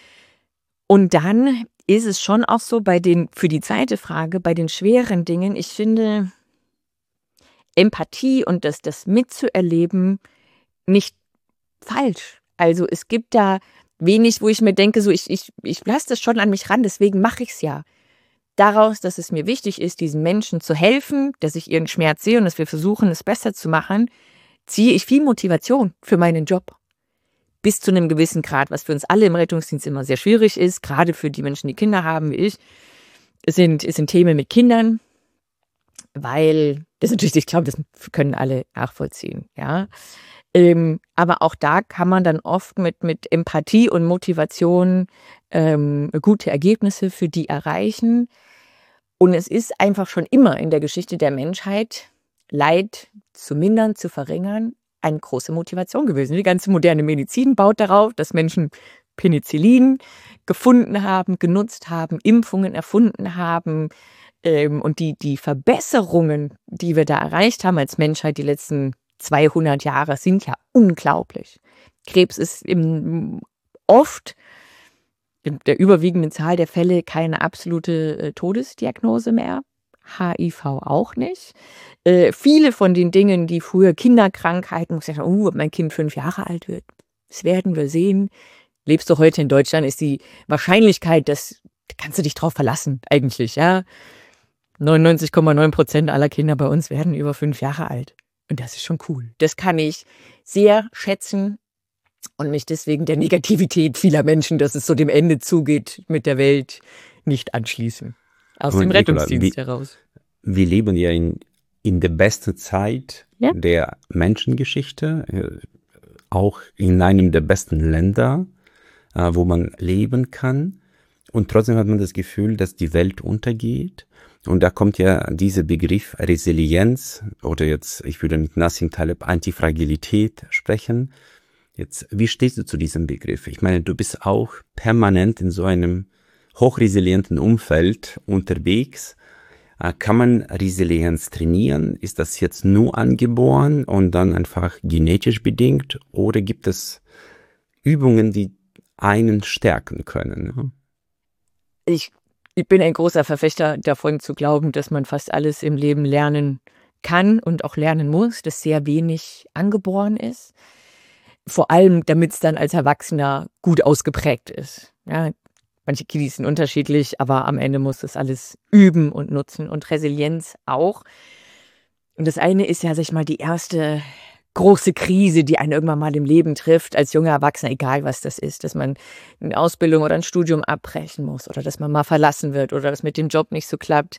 Und dann ist es schon auch so bei den, für die zweite Frage, bei den schweren Dingen, ich finde Empathie und das, das mitzuerleben nicht falsch. Also es gibt da wenig, wo ich mir denke, so ich, ich, ich lasse das schon an mich ran, deswegen mache ich es ja. Daraus, dass es mir wichtig ist, diesen Menschen zu helfen, dass ich ihren Schmerz sehe und dass wir versuchen, es besser zu machen, ziehe ich viel Motivation für meinen Job. Bis zu einem gewissen Grad, was für uns alle im Rettungsdienst immer sehr schwierig ist, gerade für die Menschen, die Kinder haben wie ich, sind, sind Themen mit Kindern, weil das natürlich, ich glaube, das können alle nachvollziehen, ja. Ähm, aber auch da kann man dann oft mit, mit Empathie und Motivation ähm, gute Ergebnisse für die erreichen. Und es ist einfach schon immer in der Geschichte der Menschheit, Leid zu mindern, zu verringern, eine große Motivation gewesen. Die ganze moderne Medizin baut darauf, dass Menschen Penicillin gefunden haben, genutzt haben, Impfungen erfunden haben. Ähm, und die, die Verbesserungen, die wir da erreicht haben als Menschheit die letzten zweihundert Jahre, sind ja unglaublich. Krebs ist im, oft in der überwiegenden Zahl der Fälle keine absolute äh, Todesdiagnose mehr. H I V auch nicht. Äh, viele von den Dingen, die früher Kinderkrankheiten, muss ich sagen, oh, ob mein Kind fünf Jahre alt wird, das werden wir sehen. Lebst du heute in Deutschland, ist die Wahrscheinlichkeit, dass, da kannst du dich drauf verlassen, eigentlich, ja. neunundneunzig Komma neun Prozent aller Kinder bei uns werden über fünf Jahre alt. Und das ist schon cool. Das kann ich sehr schätzen und mich deswegen der Negativität vieler Menschen, dass es so dem Ende zugeht mit der Welt, nicht anschließen. Aus Und dem Nicola, Rettungsdienst wir, heraus. Wir leben ja in, in der besten Zeit Ja. der Menschengeschichte, äh, auch in einem der besten Länder, äh, wo man leben kann. Und trotzdem hat man das Gefühl, dass die Welt untergeht. Und da kommt ja dieser Begriff Resilienz oder jetzt, ich würde mit Nassim Taleb Antifragilität sprechen. Jetzt, wie stehst du zu diesem Begriff? Ich meine, du bist auch permanent in so einem hochresilienten Umfeld unterwegs. Kann man Resilienz trainieren? Ist das jetzt nur angeboren und dann einfach genetisch bedingt? Oder gibt es Übungen, die einen stärken können? Ich, ich bin ein großer Verfechter davon zu glauben, dass man fast alles im Leben lernen kann und auch lernen muss, dass sehr wenig angeboren ist. Vor allem, damit es dann als Erwachsener gut ausgeprägt ist. Ja, manche Kiddies sind unterschiedlich, aber am Ende muss das alles üben und nutzen und Resilienz auch. Und das eine ist ja, sag ich mal, die erste große Krise, die einen irgendwann mal im Leben trifft, als junger Erwachsener, egal was das ist, dass man eine Ausbildung oder ein Studium abbrechen muss oder dass man mal verlassen wird oder dass mit dem Job nicht so klappt,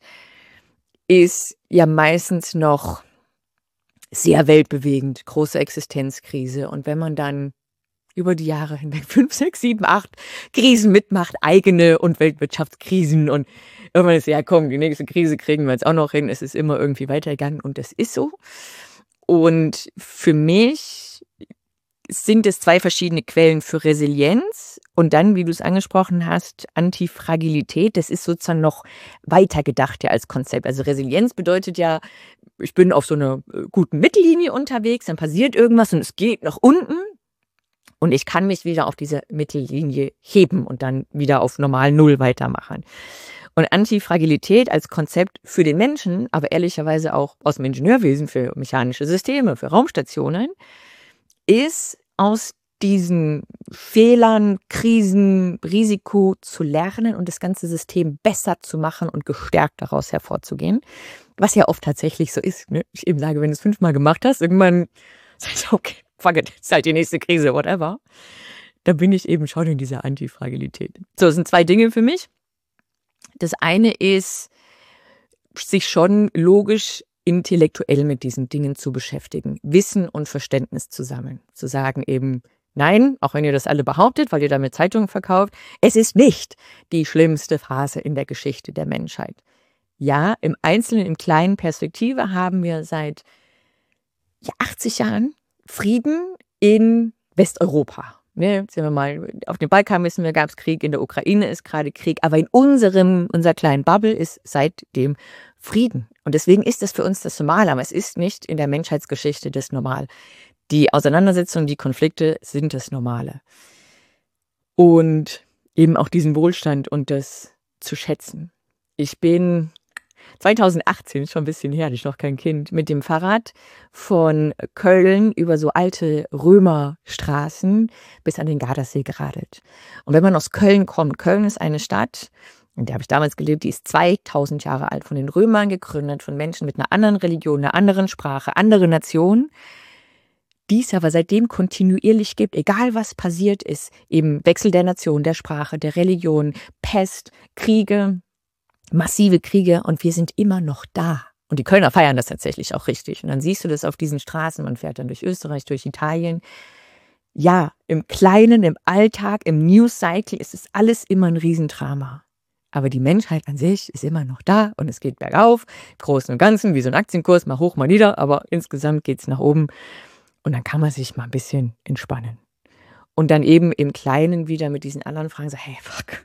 ist ja meistens noch sehr weltbewegend, große Existenzkrise. Und wenn man dann über die Jahre hinweg fünf, sechs, sieben, acht Krisen mitmacht, eigene und Weltwirtschaftskrisen und irgendwann ist ja komm, die nächste Krise kriegen wir jetzt auch noch hin, es ist immer irgendwie weitergegangen und das ist so. Und für mich sind es zwei verschiedene Quellen für Resilienz und dann, wie du es angesprochen hast, Antifragilität. Das ist sozusagen noch weiter gedacht ja als Konzept. Also Resilienz bedeutet ja, ich bin auf so einer guten Mittellinie unterwegs, dann passiert irgendwas und es geht nach unten und ich kann mich wieder auf diese Mittellinie heben und dann wieder auf normal Null weitermachen. Und Antifragilität als Konzept für den Menschen, aber ehrlicherweise auch aus dem Ingenieurwesen für mechanische Systeme, für Raumstationen, ist aus diesen Fehlern, Krisen, Risiko zu lernen und das ganze System besser zu machen und gestärkt daraus hervorzugehen. Was ja oft tatsächlich so ist. Ne? Ich eben sage, wenn du es fünfmal gemacht hast, irgendwann sagst du, okay, fuck it, ist halt die nächste Krise, whatever. Da bin ich eben schon in dieser Antifragilität. So, das sind zwei Dinge für mich. Das eine ist, sich schon logisch intellektuell mit diesen Dingen zu beschäftigen, Wissen und Verständnis zu sammeln. Zu sagen eben, nein, auch wenn ihr das alle behauptet, weil ihr damit Zeitungen verkauft, es ist nicht die schlimmste Phase in der Geschichte der Menschheit. Ja, im Einzelnen, im kleinen Perspektive haben wir seit ja, achtzig Jahren Frieden in Westeuropa. Ne, sehen wir mal, auf dem Balkan wissen wir, gab es Krieg, in der Ukraine ist gerade Krieg, aber in unserem, unserer kleinen Bubble ist seitdem Frieden. Und deswegen ist das für uns das Normal, aber es ist nicht in der Menschheitsgeschichte das Normal. Die Auseinandersetzungen, die Konflikte sind das Normale. Und eben auch diesen Wohlstand und das zu schätzen. Ich bin zweitausendachtzehn, schon ein bisschen her, hatte ich noch kein Kind, mit dem Fahrrad von Köln über so alte Römerstraßen bis an den Gardasee geradelt. Und wenn man aus Köln kommt, Köln ist eine Stadt, in der habe ich damals gelebt, die ist zweitausend Jahre alt, von den Römern gegründet, von Menschen mit einer anderen Religion, einer anderen Sprache, andere Nation, die es aber seitdem kontinuierlich gibt, egal was passiert ist, eben Wechsel der Nation, der Sprache, der Religion, Pest, Kriege, massive Kriege und wir sind immer noch da. Und die Kölner feiern das tatsächlich auch richtig. Und dann siehst du das auf diesen Straßen, man fährt dann durch Österreich, durch Italien. Ja, im Kleinen, im Alltag, im News-Cycle ist es alles immer ein Riesendrama. Aber die Menschheit an sich ist immer noch da und es geht bergauf, im Großen und Ganzen, wie so ein Aktienkurs, mal hoch, mal nieder, aber insgesamt geht es nach oben. Und dann kann man sich mal ein bisschen entspannen. Und dann eben im Kleinen wieder mit diesen anderen Fragen sagen, hey, fuck,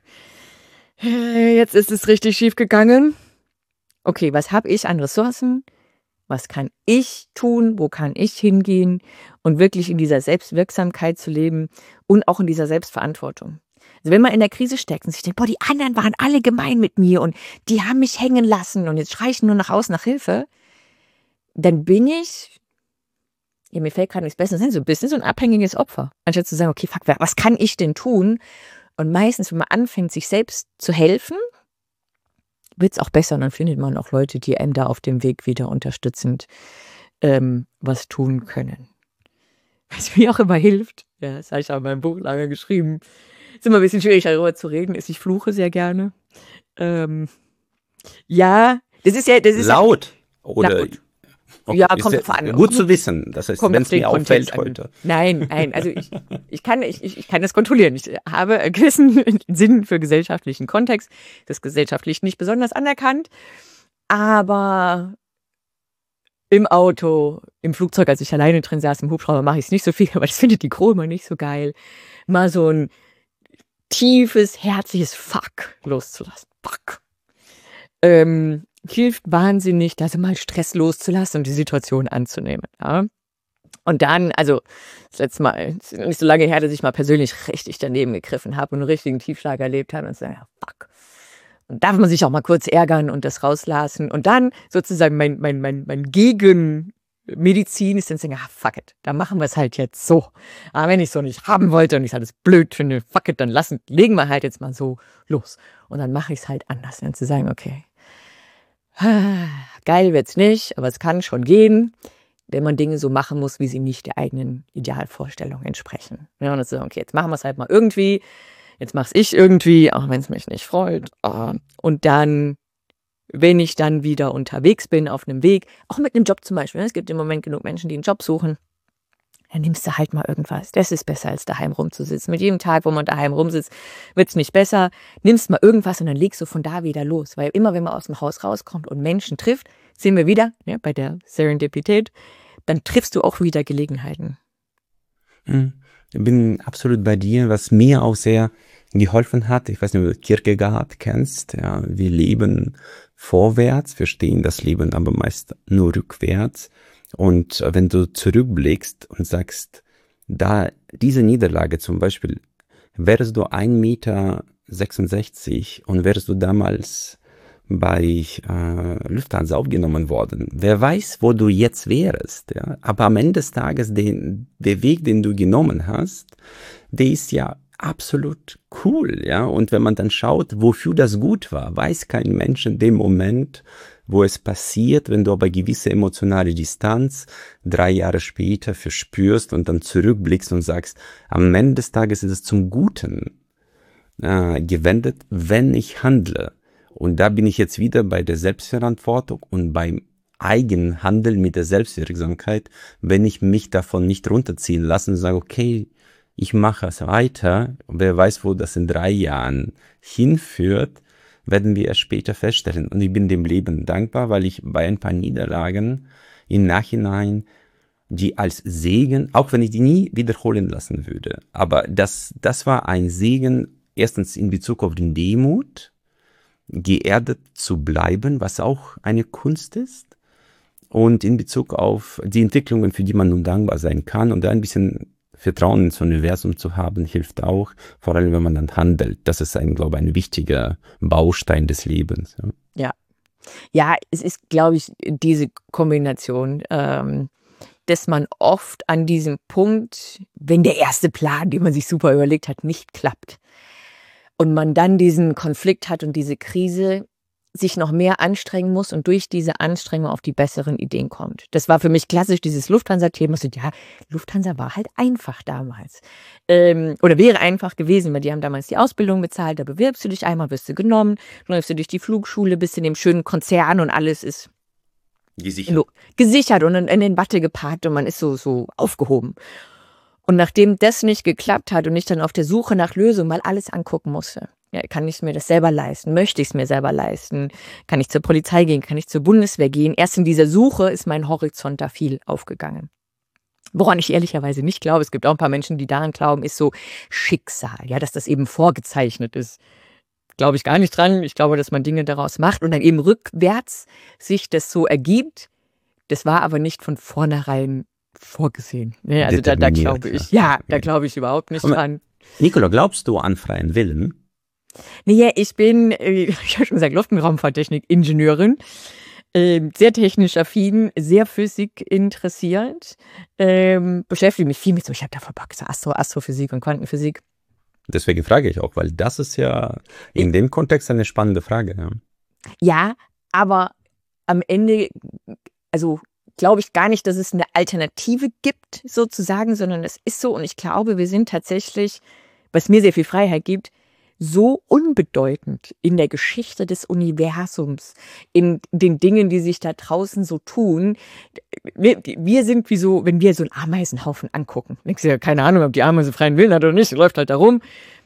jetzt ist es richtig schief gegangen. Okay, was habe ich an Ressourcen? Was kann ich tun? Wo kann ich hingehen? Und wirklich in dieser Selbstwirksamkeit zu leben und auch in dieser Selbstverantwortung. Also wenn man in der Krise steckt und sich denkt, boah, die anderen waren alle gemein mit mir und die haben mich hängen lassen und jetzt schreie ich nur nach Hause nach Hilfe, dann bin ich, ja, mir fällt gerade nichts Besseres ein, so ein bisschen so ein abhängiges Opfer. Anstatt zu sagen, okay, fuck, was kann ich denn tun? Und meistens, wenn man anfängt, sich selbst zu helfen, wird es auch besser. Und dann findet man auch Leute, die einem da auf dem Weg wieder unterstützend ähm, was tun können. Was mir auch immer hilft, ja, das habe ich auch in meinem Buch lange geschrieben, ist immer ein bisschen schwierig, darüber zu reden, ist, ich fluche sehr gerne. Ähm, ja, das ist ja... Das ist laut? Ja, oder... laut. Okay. Ja, kommt drauf an. Gut zu wissen. Das heißt, wenn es mir auffällt heute. Nein, nein, also ich, ich, kann, ich, ich kann das kontrollieren. Ich habe einen gewissen Sinn für gesellschaftlichen Kontext. Das ist gesellschaftlich nicht besonders anerkannt. Aber im Auto, im Flugzeug, als ich alleine drin saß, im Hubschrauber, mache ich es nicht so viel, aber das findet die Crew immer nicht so geil. Mal so ein tiefes, herzliches Fuck loszulassen. Fuck. Ähm, hilft wahnsinnig, da so mal Stress loszulassen und die Situation anzunehmen. Ja? Und dann, also das letzte Mal, ist nicht so lange her, dass ich mal persönlich richtig daneben gegriffen habe und einen richtigen Tiefschlag erlebt habe und so, ja, fuck. Und darf man sich auch mal kurz ärgern und das rauslassen. Und dann sozusagen mein, mein, mein, mein Gegenmedizin ist dann zu sagen, ah, fuck it, dann machen wir es halt jetzt so. Aber wenn ich es so nicht haben wollte und ich es alles blöd finde, fuck it, dann lassen, legen wir halt jetzt mal so los. Und dann mache ich es halt anders. Dann zu sagen, okay, geil wird's nicht, aber es kann schon gehen, wenn man Dinge so machen muss, wie sie nicht der eigenen Idealvorstellung entsprechen. Ja, und dann so, okay, jetzt machen wir es halt mal irgendwie, jetzt mach's ich irgendwie, auch wenn es mich nicht freut. Und dann, wenn ich dann wieder unterwegs bin auf einem Weg, auch mit einem Job zum Beispiel, es gibt im Moment genug Menschen, die einen Job suchen, dann nimmst du halt mal irgendwas. Das ist besser, als daheim rumzusitzen. Mit jedem Tag, wo man daheim rumsitzt, wird's nicht besser. Nimmst mal irgendwas und dann legst du von da wieder los. Weil immer, wenn man aus dem Haus rauskommt und Menschen trifft, sehen wir wieder, ja, bei der Serendipität, dann triffst du auch wieder Gelegenheiten. Ich bin absolut bei dir, was mir auch sehr geholfen hat. Ich weiß nicht, ob du Kierkegaard kennst. Ja, wir leben vorwärts, wir stehen das Leben aber meist nur rückwärts. Und wenn du zurückblickst und sagst, da diese Niederlage zum Beispiel, wärst du ein Meter sechsundsechzig und wärst du damals bei äh, Lufthansa aufgenommen worden. Wer weiß, wo du jetzt wärst. Ja? Aber am Ende des Tages, den, der Weg, den du genommen hast, der ist ja absolut cool. Ja? Und wenn man dann schaut, wofür das gut war, weiß kein Mensch in dem Moment, wo es passiert, wenn du aber gewisse emotionale Distanz drei Jahre später verspürst und dann zurückblickst und sagst, am Ende des Tages ist es zum Guten äh, gewendet, wenn ich handle. Und da bin ich jetzt wieder bei der Selbstverantwortung und beim Eigenhandeln mit der Selbstwirksamkeit, wenn ich mich davon nicht runterziehen lasse und sage, okay, ich mache es weiter, und wer weiß, wo das in drei Jahren hinführt, werden wir erst später feststellen. Und ich bin dem Leben dankbar, weil ich bei ein paar Niederlagen im Nachhinein die als Segen, auch wenn ich die nie wiederholen lassen würde, aber das, das war ein Segen, erstens in Bezug auf den Demut, geerdet zu bleiben, was auch eine Kunst ist, und in Bezug auf die Entwicklungen, für die man nun dankbar sein kann, und da ein bisschen Vertrauen ins Universum zu haben, hilft auch, vor allem wenn man dann handelt. Das ist ein, glaube ich, ein wichtiger Baustein des Lebens. Ja, ja, ja es ist, glaube ich, diese Kombination, ähm, dass man oft an diesem Punkt, wenn der erste Plan, den man sich super überlegt hat, nicht klappt und man dann diesen Konflikt hat und diese Krise, sich noch mehr anstrengen muss und durch diese Anstrengung auf die besseren Ideen kommt. Das war für mich klassisch, dieses Lufthansa-Thema. Ja, Lufthansa war halt einfach damals. Ähm, oder wäre einfach gewesen, weil die haben damals die Ausbildung bezahlt, da bewirbst du dich einmal, wirst du genommen, läufst du durch die Flugschule, bist in dem schönen Konzern und alles ist gesichert, gesichert und in, in den Watte geparkt und man ist so, so aufgehoben. Und nachdem das nicht geklappt hat und ich dann auf der Suche nach Lösungen mal alles angucken musste, ja, kann ich mir das selber leisten? Möchte ich es mir selber leisten? Kann ich zur Polizei gehen? Kann ich zur Bundeswehr gehen? Erst in dieser Suche ist mein Horizont da viel aufgegangen. Woran ich ehrlicherweise nicht glaube, es gibt auch ein paar Menschen, die daran glauben, ist so Schicksal, ja, dass das eben vorgezeichnet ist. Glaube ich gar nicht dran. Ich glaube, dass man Dinge daraus macht und dann eben rückwärts sich das so ergibt. Das war aber nicht von vornherein vorgesehen. Nee, also da, da glaube ich, ja, da glaube ich überhaupt nicht dran. Nicola, glaubst du an freien Willen? Nee, ich bin, ich habe schon gesagt, Luft- und Raumfahrttechnik-Ingenieurin, äh, sehr technisch affin, sehr Physik interessiert, ähm, beschäftige mich viel mit so, ich habe da Bock, so Astro, Astrophysik und Quantenphysik. Deswegen frage ich auch, weil das ist ja in dem Kontext eine spannende Frage. Ja, ja, aber am Ende, also glaube ich gar nicht, dass es eine Alternative gibt, sozusagen, sondern es ist so und ich glaube, wir sind tatsächlich, was mir sehr viel Freiheit gibt, so unbedeutend in der Geschichte des Universums, in den Dingen, die sich da draußen so tun. Wir, wir sind wie so, wenn wir so einen Ameisenhaufen angucken. Denkst du ja, keine Ahnung, ob die Ameise freien Willen hat oder nicht, läuft halt da rum.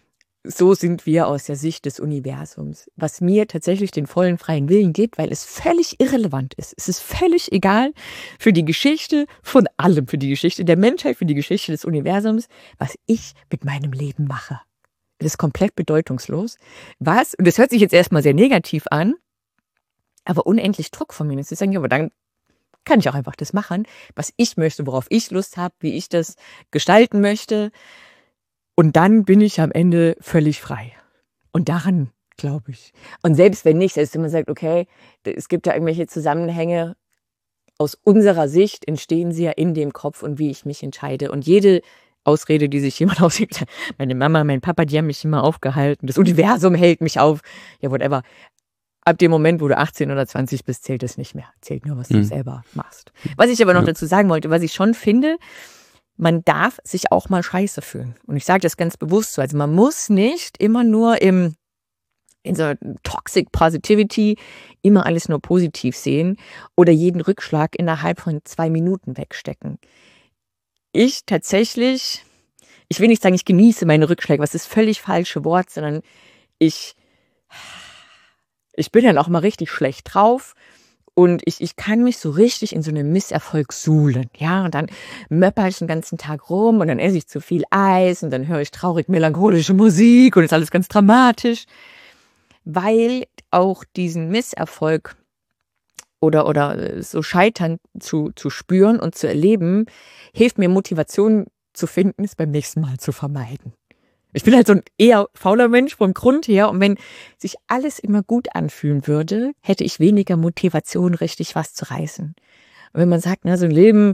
So sind wir aus der Sicht des Universums. Was mir tatsächlich den vollen freien Willen gibt, weil es völlig irrelevant ist. Es ist völlig egal für die Geschichte von allem, für die Geschichte der Menschheit, für die Geschichte des Universums, was ich mit meinem Leben mache. Das ist komplett bedeutungslos. Was, und das hört sich jetzt erstmal sehr negativ an, aber unendlich Druck von mir. Das ist sagen, ja, aber dann kann ich auch einfach das machen, was ich möchte, worauf ich Lust habe, wie ich das gestalten möchte. Und dann bin ich am Ende völlig frei. Und daran glaube ich. Und selbst wenn nicht, selbst wenn man sagt, okay, es gibt da irgendwelche Zusammenhänge, aus unserer Sicht entstehen sie ja in dem Kopf und wie ich mich entscheide. Und jede Ausrede, die sich jemand aussieht, meine Mama, mein Papa, die haben mich immer aufgehalten, das Universum hält mich auf, ja, whatever. Ab dem Moment, wo du achtzehn oder zwanzig bist, zählt es nicht mehr. Zählt nur, was mhm. du selber machst. Was ich aber noch ja. dazu sagen wollte, was ich schon finde, man darf sich auch mal scheiße fühlen. Und ich sage das ganz bewusst so. Also man muss nicht immer nur im, in so Toxic Positivity immer alles nur positiv sehen oder jeden Rückschlag innerhalb von zwei Minuten wegstecken. Ich tatsächlich, ich will nicht sagen, ich genieße meine Rückschläge, was ist völlig falsche Wort, sondern ich, ich bin dann auch mal richtig schlecht drauf und ich, ich kann mich so richtig in so einem Misserfolg suhlen, ja, und dann möpper ich den ganzen Tag rum und dann esse ich zu viel Eis und dann höre ich traurig melancholische Musik und ist alles ganz dramatisch, weil auch diesen Misserfolg oder, oder so Scheitern zu, zu spüren und zu erleben, hilft mir Motivation zu finden, es beim nächsten Mal zu vermeiden. Ich bin halt so ein eher fauler Mensch vom Grund her. Und wenn sich alles immer gut anfühlen würde, hätte ich weniger Motivation, richtig was zu reißen. Und wenn man sagt, na, so ein Leben,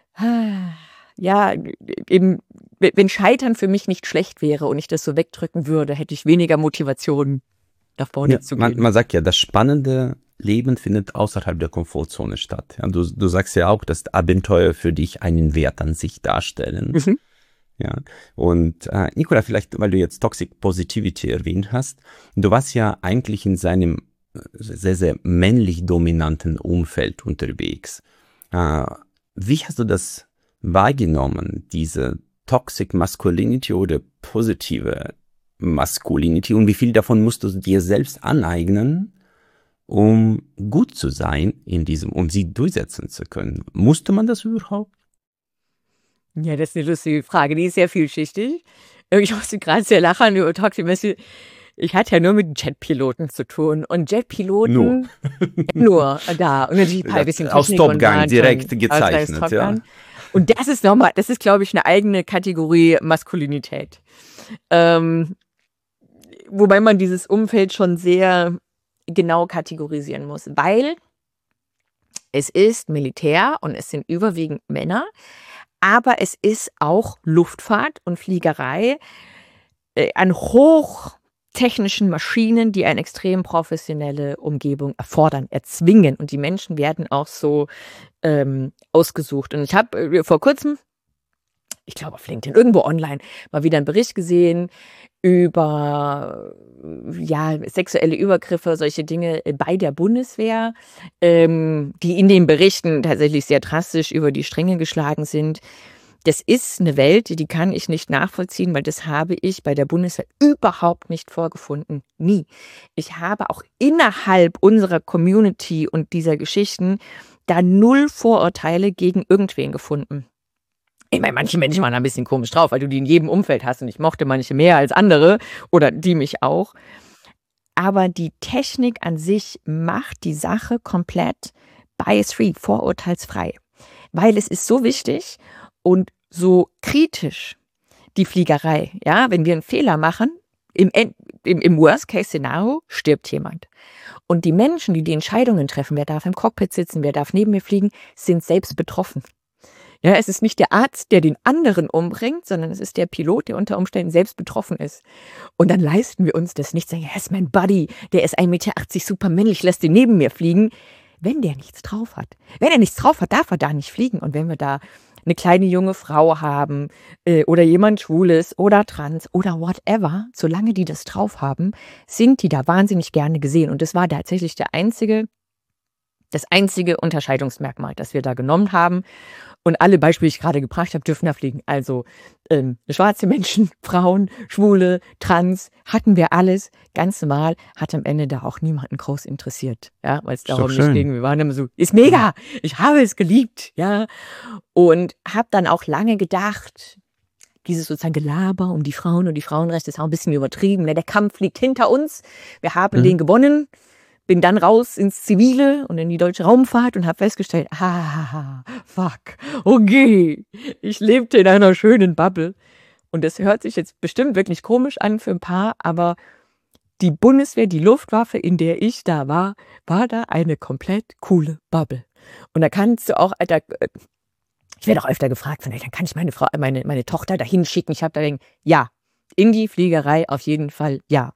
ja, eben, wenn Scheitern für mich nicht schlecht wäre und ich das so wegdrücken würde, hätte ich weniger Motivation, nach vorne Ja, zu man, gehen. man sagt ja, das spannende Leben findet außerhalb der Komfortzone statt. Ja, du, du sagst ja auch, dass Abenteuer für dich einen Wert an sich darstellen. Mhm. Ja, und äh, Nicola, vielleicht, weil du jetzt Toxic Positivity erwähnt hast, du warst ja eigentlich in seinem äh, sehr, sehr männlich dominanten Umfeld unterwegs. Äh, wie hast du das wahrgenommen, diese Toxic Masculinity oder positive Masculinity, und wie viel davon musst du dir selbst aneignen, um gut zu sein in diesem, um sie durchsetzen zu können? Musste man das überhaupt? Ja, das ist eine lustige Frage. Die ist sehr vielschichtig. Ich musste gerade sehr lachen über Toxic Masculinity. Ich hatte ja nur mit Jetpiloten zu tun. Und Jetpiloten Nur. nur da. Und natürlich ein paar bisschen Aus Technik Top und Gun Wahnsinn. direkt Aus gezeichnet, Top ja. Gun. Und das ist nochmal, das ist, glaube ich, eine eigene Kategorie Maskulinität. Ähm, wobei man dieses Umfeld schon sehr genau kategorisieren muss, weil es ist Militär und es sind überwiegend Männer, aber es ist auch Luftfahrt und Fliegerei äh, an hochtechnischen Maschinen, die eine extrem professionelle Umgebung erfordern, erzwingen. Und die Menschen werden auch so ähm, ausgesucht. Und ich habe äh, vor kurzem, ich glaube auf LinkedIn, irgendwo online, mal wieder einen Bericht gesehen über ja, sexuelle Übergriffe, solche Dinge bei der Bundeswehr, ähm, die in den Berichten tatsächlich sehr drastisch über die Stränge geschlagen sind. Das ist eine Welt, die kann ich nicht nachvollziehen, weil das habe ich bei der Bundeswehr überhaupt nicht vorgefunden. Nie. Ich habe auch innerhalb unserer Community und dieser Geschichten da null Vorurteile gegen irgendwen gefunden. Ich meine, manche Menschen waren ein bisschen komisch drauf, weil du die in jedem Umfeld hast und ich mochte manche mehr als andere oder die mich auch. Aber die Technik an sich macht die Sache komplett bias-free, vorurteilsfrei. Weil es ist so wichtig und so kritisch, die Fliegerei. Ja, wenn wir einen Fehler machen, im, im, im Worst-Case-Szenario stirbt jemand. Und die Menschen, die die Entscheidungen treffen, wer darf im Cockpit sitzen, wer darf neben mir fliegen, sind selbst betroffen. Ja, es ist nicht der Arzt, der den anderen umbringt, sondern es ist der Pilot, der unter Umständen selbst betroffen ist. Und dann leisten wir uns das nicht, sagen, er ist mein Buddy, der ist ein Meter achtzig super männlich, lässt den neben mir fliegen, wenn der nichts drauf hat. Wenn er nichts drauf hat, darf er da nicht fliegen. Und wenn wir da eine kleine junge Frau haben äh, oder jemand Schwules oder trans oder whatever, solange die das drauf haben, sind die da wahnsinnig gerne gesehen. Und das war tatsächlich der einzige, das einzige Unterscheidungsmerkmal, das wir da genommen haben. Und alle Beispiele, die ich gerade gebracht habe, dürfen da fliegen. Also ähm, schwarze Menschen, Frauen, Schwule, Trans, hatten wir alles ganz normal, hat am Ende da auch niemanden groß interessiert, ja, weil es darum nicht ging. Wir waren immer so, ist mega, ich habe es geliebt, ja, und habe dann auch lange gedacht, dieses sozusagen Gelaber um die Frauen und die Frauenrechte ist auch ein bisschen übertrieben. Der Kampf liegt hinter uns, wir haben mhm. den gewonnen. Bin dann raus ins Zivile und in die deutsche Raumfahrt und habe festgestellt, ah, fuck, okay, ich lebte in einer schönen Bubble. Und das hört sich jetzt bestimmt wirklich komisch an für ein paar, aber die Bundeswehr, die Luftwaffe, in der ich da war, war da eine komplett coole Bubble. Und da kannst du auch, Alter, ich werde auch öfter gefragt, von, dann kann ich meine Frau, meine, meine Tochter dahin schicken. Ich habe da gedacht, ja, in die Fliegerei auf jeden Fall, ja.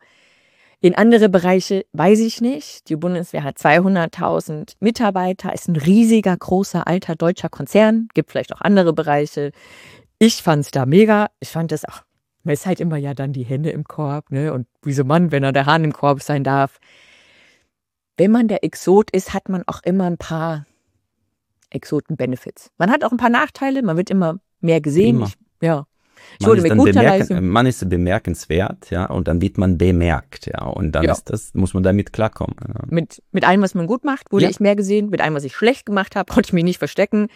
In andere Bereiche weiß ich nicht. Die Bundeswehr hat zweihunderttausend Mitarbeiter, ist ein riesiger, großer, alter deutscher Konzern. Gibt vielleicht auch andere Bereiche. Ich fand es da mega. Ich fand das auch, man ist halt immer ja dann die Hände im Korb, ne? Und wie so ein Mann, wenn er der Hahn im Korb sein darf. Wenn man der Exot ist, hat man auch immer ein paar Exoten-Benefits. Man hat auch ein paar Nachteile, man wird immer mehr gesehen. Ich, ja. Ich man, ist dann bemerken, man ist bemerkenswert, ja, und dann wird man bemerkt, ja, und dann ja. ist das, muss man damit klarkommen. Ja. Mit, mit allem, was man gut macht, wurde ja. ich mehr gesehen, mit allem, was ich schlecht gemacht habe, konnte ich mich nicht verstecken.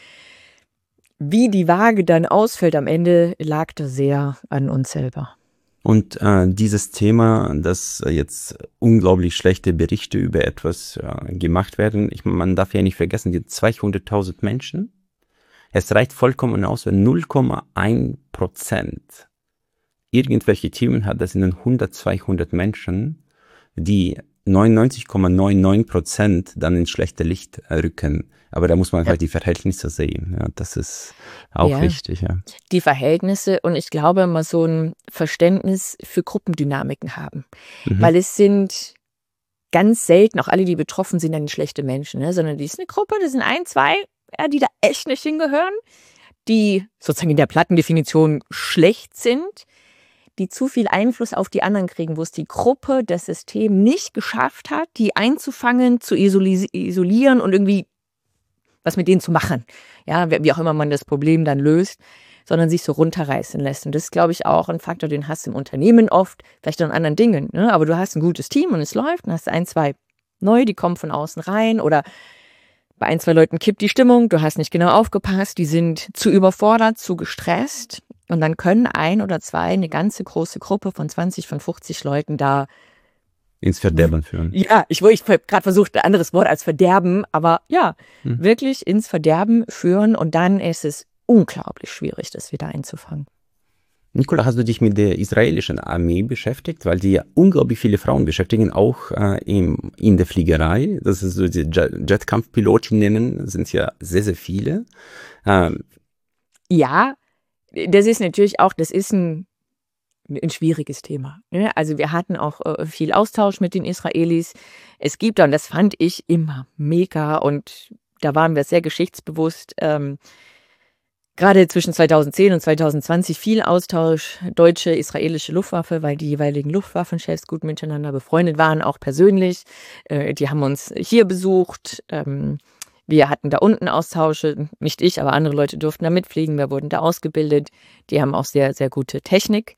Wie die Waage dann ausfällt am Ende, lag da sehr an uns selber. Und äh, dieses Thema, dass jetzt unglaublich schlechte Berichte über etwas äh, gemacht werden, ich, man darf ja nicht vergessen, die zweihunderttausend Menschen, es reicht vollkommen aus, wenn null Komma eins Prozent irgendwelche Themen hat, das sind hundert, zweihundert Menschen, die neunundneunzig Komma neunundneunzig Prozent dann ins schlechte Licht rücken. Aber da muss man Ja. halt die Verhältnisse sehen. Ja, das ist auch Ja. wichtig. Ja. Die Verhältnisse und ich glaube mal so ein Verständnis für Gruppendynamiken haben. Mhm. Weil es sind ganz selten, auch alle, die betroffen sind, dann schlechte Menschen, ne? Sondern die ist eine Gruppe, das sind ein, zwei, ja, die da echt nicht hingehören, die sozusagen in der Plattendefinition schlecht sind, die zu viel Einfluss auf die anderen kriegen, wo es die Gruppe, das System nicht geschafft hat, die einzufangen, zu isoli- isolieren und irgendwie was mit denen zu machen. Ja, wie auch immer man das Problem dann löst, sondern sich so runterreißen lässt. Und das ist, glaube ich, auch ein Faktor, den hast du im Unternehmen oft, vielleicht an anderen Dingen. Ne? Aber du hast ein gutes Team und es läuft, dann hast du ein, zwei neu, die kommen von außen rein oder bei ein, zwei Leuten kippt die Stimmung, du hast nicht genau aufgepasst, die sind zu überfordert, zu gestresst und dann können ein oder zwei, eine ganze große Gruppe von zwanzig, von fünfzig Leuten da, Ins Verderben führen. ja, ich, ich habe gerade versucht, ein anderes Wort als verderben, aber ja, Hm. wirklich ins Verderben führen und dann ist es unglaublich schwierig, das wieder einzufangen. Nicola, hast du dich mit der israelischen Armee beschäftigt? Weil die ja unglaublich viele Frauen beschäftigen, auch äh, im, in der Fliegerei. Das ist so die Jet- Jetkampfpilotinnen, sind ja sehr, sehr viele. Ähm, Ja, das ist natürlich auch, das ist ein, ein schwieriges Thema. Ne? Also wir hatten auch äh, viel Austausch mit den Israelis. Es gibt da, und das fand ich immer mega und da waren wir sehr geschichtsbewusst, ähm, gerade zwischen zweitausendzehn und zweitausendzwanzig viel Austausch, deutsche, israelische Luftwaffe, weil die jeweiligen Luftwaffenchefs gut miteinander befreundet waren, auch persönlich. Äh, die haben uns hier besucht. Ähm, wir hatten da unten Austausche, nicht ich, aber andere Leute durften da mitfliegen. Wir wurden da ausgebildet. Die haben auch sehr, sehr gute Technik.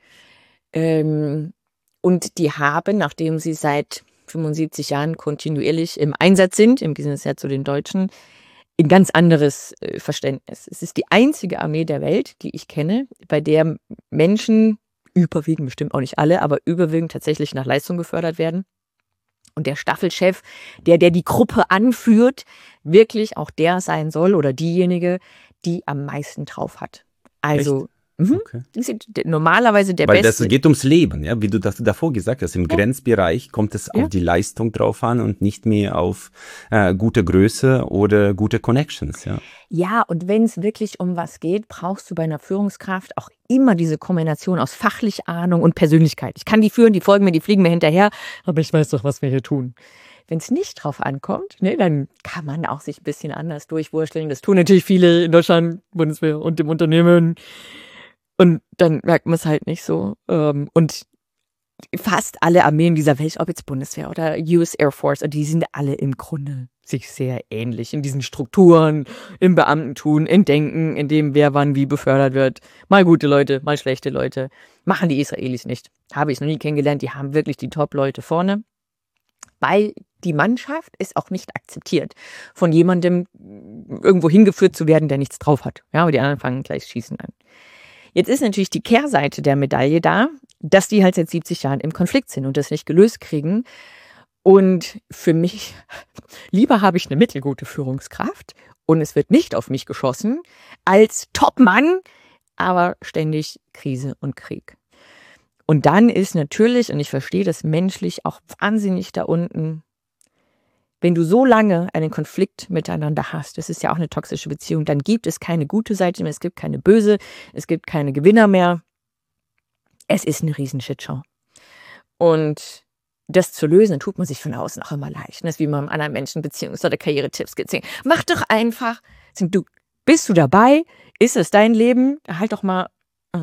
Ähm, und die haben, nachdem sie seit fünfundsiebzig Jahren kontinuierlich im Einsatz sind, im Gegensatz ja zu den Deutschen, ein ganz anderes äh, Verständnis. Es ist die einzige Armee der Welt, die ich kenne, bei der Menschen, überwiegend, bestimmt auch nicht alle, aber überwiegend tatsächlich nach Leistung gefördert werden. Und der Staffelchef, der, der die Gruppe anführt, wirklich auch der sein soll oder diejenige, die am meisten drauf hat. Also, mhm, okay. die sind normalerweise der Weil Beste. das geht ums Leben, ja, wie du das davor gesagt hast. Im Ja. Grenzbereich kommt es Ja. auf die Leistung drauf an und nicht mehr auf äh, gute Größe oder gute Connections, ja. Ja, und wenn es wirklich um was geht, brauchst du bei einer Führungskraft auch immer diese Kombination aus fachlich Ahnung und Persönlichkeit. Ich kann die führen, die folgen mir, die fliegen mir hinterher, aber ich weiß doch, was wir hier tun. Wenn es nicht drauf ankommt, ne, dann kann man auch sich ein bisschen anders durchwursteln. Das tun natürlich viele in Deutschland, Bundeswehr und im Unternehmen. Und dann merkt man es halt nicht so. Ähm, Und fast alle Armeen dieser Welt, ob jetzt Bundeswehr oder U S Air Force, die sind alle im Grunde sich sehr ähnlich in diesen Strukturen, im Beamtentun, im Denken, in dem wer wann wie befördert wird. Mal gute Leute, mal schlechte Leute. Machen die Israelis nicht. Habe ich noch nie kennengelernt. Die haben wirklich die Top-Leute vorne. Weil die Mannschaft ist auch nicht akzeptiert, von jemandem irgendwo hingeführt zu werden, der nichts drauf hat. Ja, aber die anderen fangen gleich Schießen an. Jetzt ist natürlich die Kehrseite der Medaille da, dass die halt seit siebzig Jahren im Konflikt sind und das nicht gelöst kriegen. Und für mich, lieber habe ich eine mittelgute Führungskraft und es wird nicht auf mich geschossen, als Topmann, aber ständig Krise und Krieg. Und dann ist natürlich, und ich verstehe das menschlich auch wahnsinnig da unten, wenn du so lange einen Konflikt miteinander hast, das ist ja auch eine toxische Beziehung, dann gibt es keine gute Seite mehr, es gibt keine böse, es gibt keine Gewinner mehr. Es ist eine riesen Shitshow. Und das zu lösen, dann tut man sich von außen auch immer leicht. Das ist wie man anderen Menschen Beziehungs- oder Karrieretipps gibt. Mach doch einfach. Du, bist du dabei? Ist es dein Leben? Halt doch mal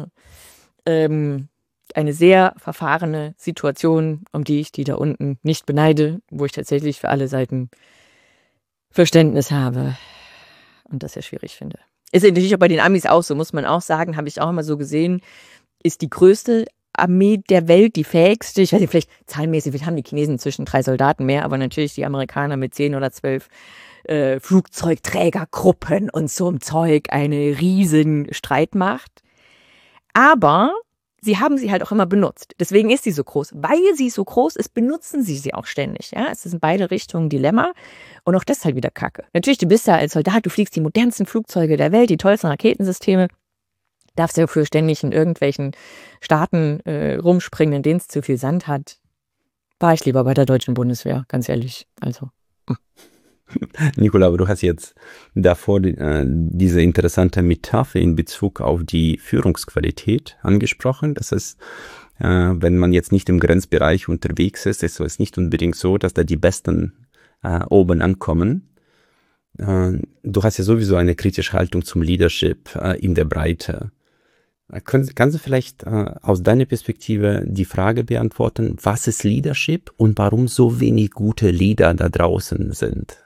ähm, eine sehr verfahrene Situation, um die ich die da unten nicht beneide, wo ich tatsächlich für alle Seiten Verständnis habe und das sehr schwierig finde. Ist natürlich auch bei den Amis auch so, muss man auch sagen, habe ich auch immer so gesehen, ist die größte Armee der Welt, die fähigste, ich weiß nicht, vielleicht zahlenmäßig, wir haben die Chinesen inzwischen drei Soldaten mehr, aber natürlich die Amerikaner mit zehn oder zwölf äh, Flugzeugträgergruppen und so einem Zeug, eine riesen Streitmacht. Aber sie haben sie halt auch immer benutzt. Deswegen ist sie so groß. Weil sie so groß ist, benutzen sie sie auch ständig. Ja, es ist in beide Richtungen ein Dilemma. Und auch das ist halt wieder Kacke. Natürlich, du bist ja als Soldat, du fliegst die modernsten Flugzeuge der Welt, die tollsten Raketensysteme. Darfst du dafür ständig in irgendwelchen Staaten äh, rumspringen, in denen es zu viel Sand hat? War ich lieber bei der deutschen Bundeswehr, ganz ehrlich. Also. Nicola, aber du hast jetzt davor äh, diese interessante Metapher in Bezug auf die Führungsqualität angesprochen. Das heißt, äh, wenn man jetzt nicht im Grenzbereich unterwegs ist, ist es nicht unbedingt so, dass da die Besten äh, oben ankommen. Äh, du hast ja sowieso eine kritische Haltung zum Leadership äh, in der Breite. Können, kannst du vielleicht äh, aus deiner Perspektive die Frage beantworten, was ist Leadership und warum so wenig gute Leader da draußen sind?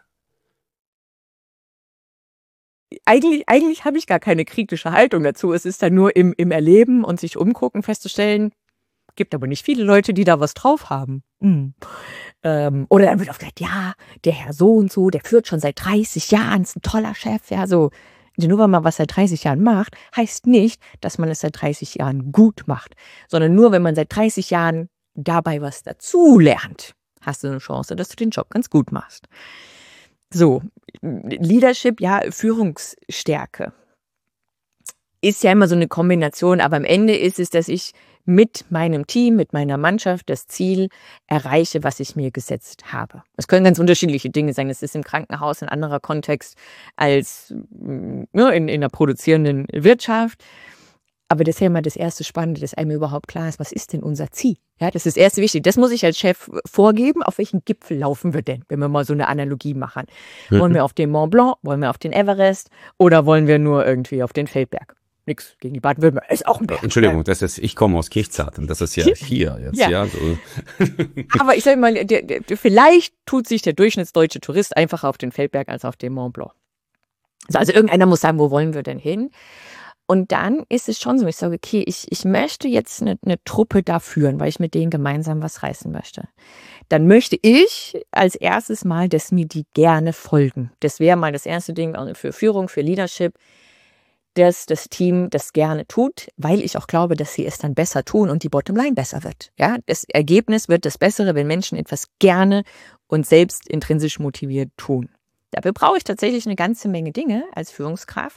Eigentlich, eigentlich habe ich gar keine kritische Haltung dazu. Es ist dann nur im, im Erleben und sich umgucken festzustellen, gibt aber nicht viele Leute, die da was drauf haben. Mhm. Ähm, oder dann wird oft gesagt, ja, der Herr so und so, der führt schon seit dreißig Jahren, ist ein toller Chef, ja, so. Nur weil man was seit dreißig Jahren macht, heißt nicht, dass man es seit dreißig Jahren gut macht, sondern nur, wenn man seit dreißig Jahren dabei was dazu lernt, hast du eine Chance, dass du den Job ganz gut machst. So, Leadership, ja, Führungsstärke ist ja immer so eine Kombination, aber am Ende ist es, dass ich mit meinem Team, mit meiner Mannschaft das Ziel erreiche, was ich mir gesetzt habe. Es können ganz unterschiedliche Dinge sein. Es ist im Krankenhaus ein anderer Kontext als ja, in, in der produzierenden Wirtschaft. Aber das ist ja immer das erste Spannende, dass einem überhaupt klar ist, was ist denn unser Ziel? Ja, das ist das erste wichtig. Das muss ich als Chef vorgeben. Auf welchen Gipfel laufen wir denn, wenn wir mal so eine Analogie machen? Mhm. Wollen wir auf den Mont Blanc? Wollen wir auf den Everest? Oder wollen wir nur irgendwie auf den Feldberg? Nix gegen die Baden-Württemberg, ist auch ein Berg. Entschuldigung, das ist, ich komme aus Kirchzarten, das ist ja hier jetzt, ja. ja so. Aber ich sage mal, der, der, vielleicht tut sich der durchschnittsdeutsche Tourist einfacher auf den Feldberg als auf den Mont Blanc. Also, also irgendeiner muss sagen, wo wollen wir denn hin? Und dann ist es schon so, ich sage, okay, ich, ich möchte jetzt eine, eine Truppe da führen, weil ich mit denen gemeinsam was reißen möchte. Dann möchte ich als erstes mal, dass mir die gerne folgen. Das wäre mal das erste Ding für Führung, für Leadership, dass das Team das gerne tut, weil ich auch glaube, dass sie es dann besser tun und die Bottomline besser wird. Ja, das Ergebnis wird das Bessere, wenn Menschen etwas gerne und selbst intrinsisch motiviert tun. Dafür brauche ich tatsächlich eine ganze Menge Dinge als Führungskraft.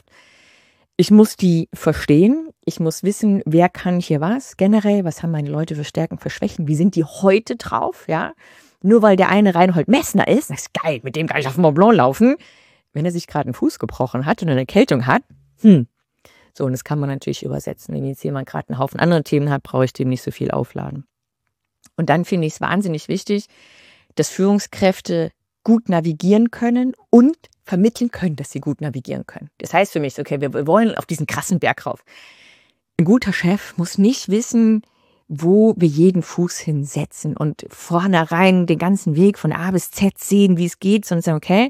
Ich muss die verstehen. Ich muss wissen, wer kann hier was. Generell, was haben meine Leute für Stärken, für Schwächen? Wie sind die heute drauf? Ja, nur weil der eine Reinhold Messner ist, das ist geil, mit dem kann ich auf Mont Blanc laufen. Wenn er sich gerade einen Fuß gebrochen hat und eine Erkältung hat, Hm. So, und das kann man natürlich übersetzen. Wenn jetzt jemand gerade einen Haufen andere Themen hat, brauche ich dem nicht so viel aufladen. Und dann finde ich es wahnsinnig wichtig, dass Führungskräfte gut navigieren können und vermitteln können, dass sie gut navigieren können. Das heißt für mich, okay, wir wollen auf diesen krassen Berg rauf. Ein guter Chef muss nicht wissen, wo wir jeden Fuß hinsetzen und vornherein den ganzen Weg von A bis Z sehen, wie es geht, sondern sagen, okay,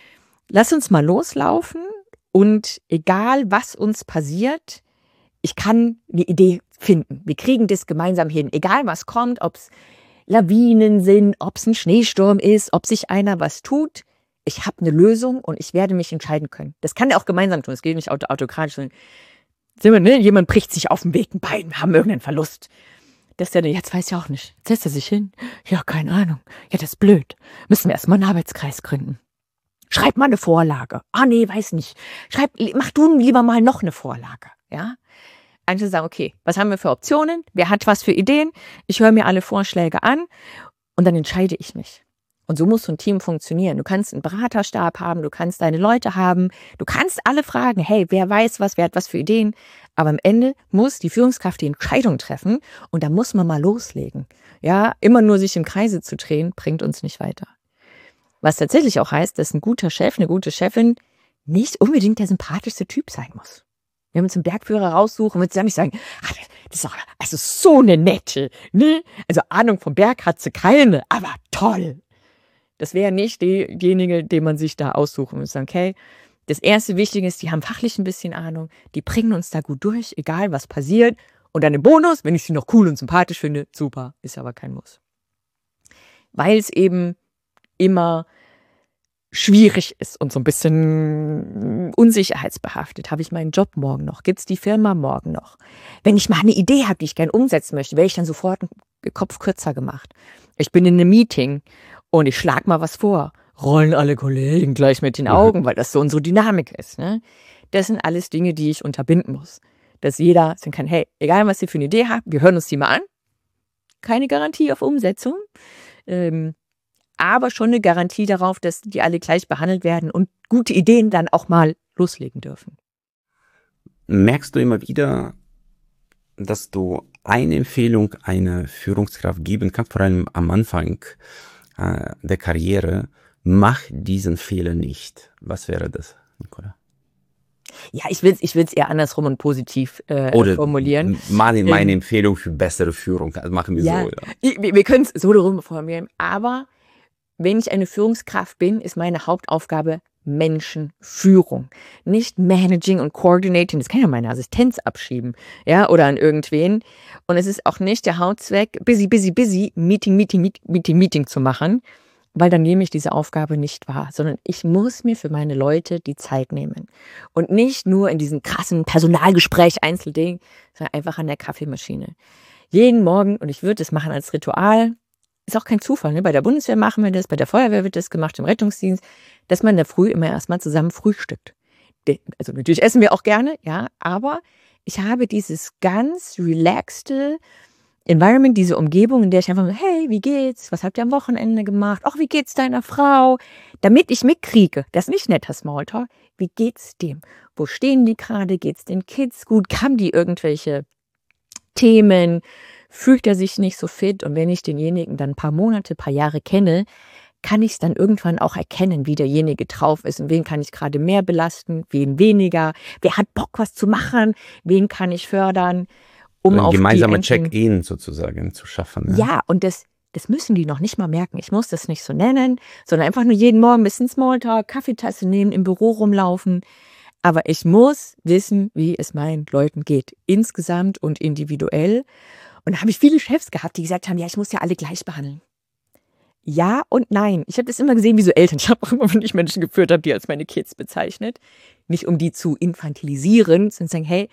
lass uns mal loslaufen. Und egal, was uns passiert, ich kann eine Idee finden. Wir kriegen das gemeinsam hin. Egal, was kommt, ob es Lawinen sind, ob es ein Schneesturm ist, ob sich einer was tut. Ich habe eine Lösung und ich werde mich entscheiden können. Das kann er auch gemeinsam tun. Das geht nicht auto- autokratisch. Sind wir, ne? Jemand bricht sich auf dem Weg ein Bein, wir haben irgendeinen Verlust. Das ist ja, jetzt weiß ich auch nicht. Setzt er sich hin? Ja, keine Ahnung. Ja, das ist blöd. Müssen wir erstmal einen Arbeitskreis gründen. Schreib mal eine Vorlage. Ah, nee, weiß nicht. Schreib, mach du lieber mal noch eine Vorlage. Ja? Einfach sagen, okay, was haben wir für Optionen? Wer hat was für Ideen? Ich höre mir alle Vorschläge an und dann entscheide ich mich. Und so muss so ein Team funktionieren. Du kannst einen Beraterstab haben, du kannst deine Leute haben, du kannst alle fragen, hey, wer weiß was, wer hat was für Ideen? Aber am Ende muss die Führungskraft die Entscheidung treffen und da muss man mal loslegen. Ja, immer nur sich im Kreise zu drehen, bringt uns nicht weiter. Was tatsächlich auch heißt, dass ein guter Chef, eine gute Chefin nicht unbedingt der sympathischste Typ sein muss. Wenn wir uns einen Bergführer raussuchen, wird sie ja nicht sagen, ach, das ist doch also so eine nette, ne? Also Ahnung vom Berg hat sie keine, aber toll. Das wäre nicht diejenige, den man sich da aussuchen muss. Okay, das erste Wichtige ist, die haben fachlich ein bisschen Ahnung, die bringen uns da gut durch, egal was passiert. Und dann im Bonus, wenn ich sie noch cool und sympathisch finde, super, ist aber kein Muss. Weil es eben immer schwierig ist und so ein bisschen unsicherheitsbehaftet. Habe ich meinen Job morgen noch? Gibt es die Firma morgen noch? Wenn ich mal eine Idee habe, die ich gerne umsetzen möchte, wäre ich dann sofort den Kopf kürzer gemacht. Ich bin in einem Meeting und ich schlage mal was vor. Rollen alle Kollegen gleich mit den Augen, weil das so unsere Dynamik ist. Ne? Das sind alles Dinge, die ich unterbinden muss. dass jeder sagen kann, hey, egal was ihr für eine Idee habt, wir hören uns die mal an. Keine Garantie auf Umsetzung, ähm, aber schon eine Garantie darauf, dass die alle gleich behandelt werden und gute Ideen dann auch mal loslegen dürfen. Merkst du immer wieder, dass du eine Empfehlung einer Führungskraft geben kannst, vor allem am Anfang äh, der Karriere, mach diesen Fehler nicht. Was wäre das, Nicola? Ja, ich will es ich will's eher andersrum und positiv äh, Oder formulieren. mal in meine Ähm, Empfehlung für bessere Führung. Also machen wir ja, so. Ja. ich- wir, wir können es so darum formulieren, aber wenn ich eine Führungskraft bin, ist meine Hauptaufgabe Menschenführung. Nicht Managing und Coordinating, das kann ja meine Assistenz abschieben, ja, oder an irgendwen. Und es ist auch nicht der Hauptzweck, busy, busy, busy, Meeting, Meeting, Meeting, Meeting, Meeting zu machen, weil dann nehme ich diese Aufgabe nicht wahr, sondern ich muss mir für meine Leute die Zeit nehmen. Und nicht nur in diesem krassen Personalgespräch, Einzelding, sondern einfach an der Kaffeemaschine. Jeden Morgen, und ich würde es machen als Ritual, ist auch kein Zufall, ne? Bei der Bundeswehr machen wir das, bei der Feuerwehr wird das gemacht, im Rettungsdienst, dass man in der Früh immer erstmal zusammen frühstückt. De- Also natürlich essen wir auch gerne, ja, aber ich habe dieses ganz relaxte Environment, diese Umgebung, in der ich einfach so, hey, wie geht's? Was habt ihr am Wochenende gemacht? Ach, wie geht's deiner Frau? Damit ich mitkriege, das ist nicht netter Smalltalk, wie geht's dem? Wo stehen die gerade? Geht's den Kids gut? Haben die irgendwelche Themen? Fühlt er sich nicht so fit? Und wenn ich denjenigen dann ein paar Monate, paar Jahre kenne, kann ich es dann irgendwann auch erkennen, wie derjenige drauf ist und wen kann ich gerade mehr belasten, wen weniger, wer hat Bock, was zu machen, wen kann ich fördern, um Ein auf die gemeinsamer einzelnen- Check-in sozusagen zu schaffen. Ne? Ja, und das, das müssen die noch nicht mal merken. Ich muss das nicht so nennen, sondern einfach nur jeden Morgen ein bisschen Smalltalk, Kaffeetasse nehmen, im Büro rumlaufen. Aber ich muss wissen, wie es meinen Leuten geht, insgesamt und individuell. Und da habe ich viele Chefs gehabt, die gesagt haben, ja, ich muss ja alle gleich behandeln. Ja und nein. Ich habe das immer gesehen wie so Eltern. Ich habe auch immer, wenn ich Menschen geführt habe, die als meine Kids bezeichnet. Nicht um die zu infantilisieren, sondern sagen, hey,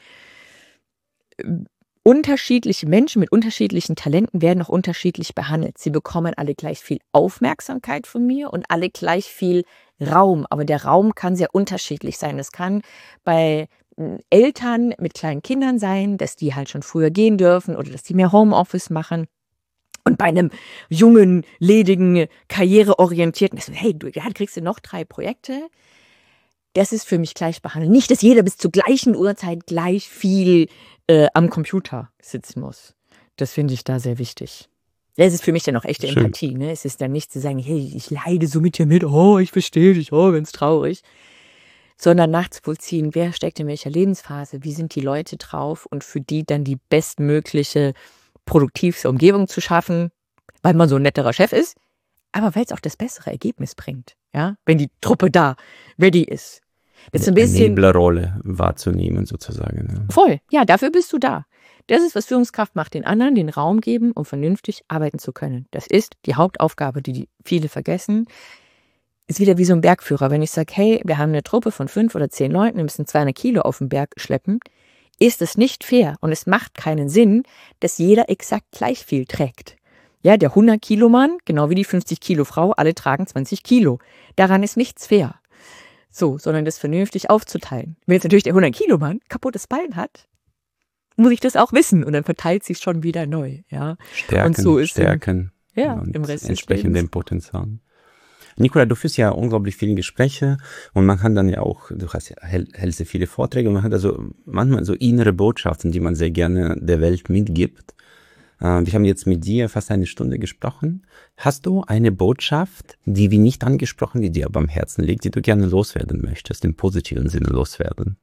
äh, unterschiedliche Menschen mit unterschiedlichen Talenten werden auch unterschiedlich behandelt. Sie bekommen alle gleich viel Aufmerksamkeit von mir und alle gleich viel Raum. Aber der Raum kann sehr unterschiedlich sein. Es kann bei äh, Eltern mit kleinen Kindern sein, dass die halt schon früher gehen dürfen oder dass die mehr Homeoffice machen. Und bei einem jungen, ledigen, karriereorientierten, so, hey, du ja, kriegst du noch drei Projekte. Das ist für mich gleich behandelt. Nicht, dass jeder bis zur gleichen Uhrzeit gleich viel äh, am Computer sitzen muss. Das finde ich da sehr wichtig. Das ist für mich dann auch echte Schön. Empathie. Ne? Es ist dann nicht zu sagen, hey, ich leide so mit dir mit, oh, ich verstehe dich, oh, ganz traurig. Sondern nachzuvollziehen, wer steckt in welcher Lebensphase, wie sind die Leute drauf und für die dann die bestmögliche produktivste Umgebung zu schaffen, weil man so ein netterer Chef ist, aber weil es auch das bessere Ergebnis bringt, ja, wenn die Truppe da ready ist. Das ist ein bisschen Enablerrolle wahrzunehmen sozusagen. Ne? voll, ja, dafür bist du da. Das ist, was Führungskraft macht, den anderen den Raum geben, um vernünftig arbeiten zu können. Das ist die Hauptaufgabe, die, die viele vergessen. Ist wieder wie so ein Bergführer. Wenn ich sage, hey, wir haben eine Truppe von fünf oder zehn Leuten, wir müssen zweihundert Kilo auf den Berg schleppen, ist es nicht fair und es macht keinen Sinn, dass jeder exakt gleich viel trägt. Ja, der hundert-Kilo-Mann, genau wie die fünfzig-Kilo-Frau, alle tragen zwanzig Kilo. Daran ist nichts fair. So, sondern das vernünftig aufzuteilen. Wenn jetzt natürlich der hundert-Kilo-Mann kaputtes Bein hat, muss ich das auch wissen und dann verteilt sich schon wieder neu. Ja, Stärken, und so ist stärken. im, ja, und im Rest des entsprechend Lebens. dem Potenzial. Nicola, du führst ja unglaublich viele Gespräche und man kann dann ja auch, du hast ja, hält- hältst ja viele Vorträge und man hat also manchmal so innere Botschaften, die man sehr gerne der Welt mitgibt. Äh, wir haben jetzt mit dir fast eine Stunde gesprochen. Hast du eine Botschaft, die wir nicht angesprochen, die dir aber am Herzen liegt, die du gerne loswerden möchtest, im positiven Sinne loswerden?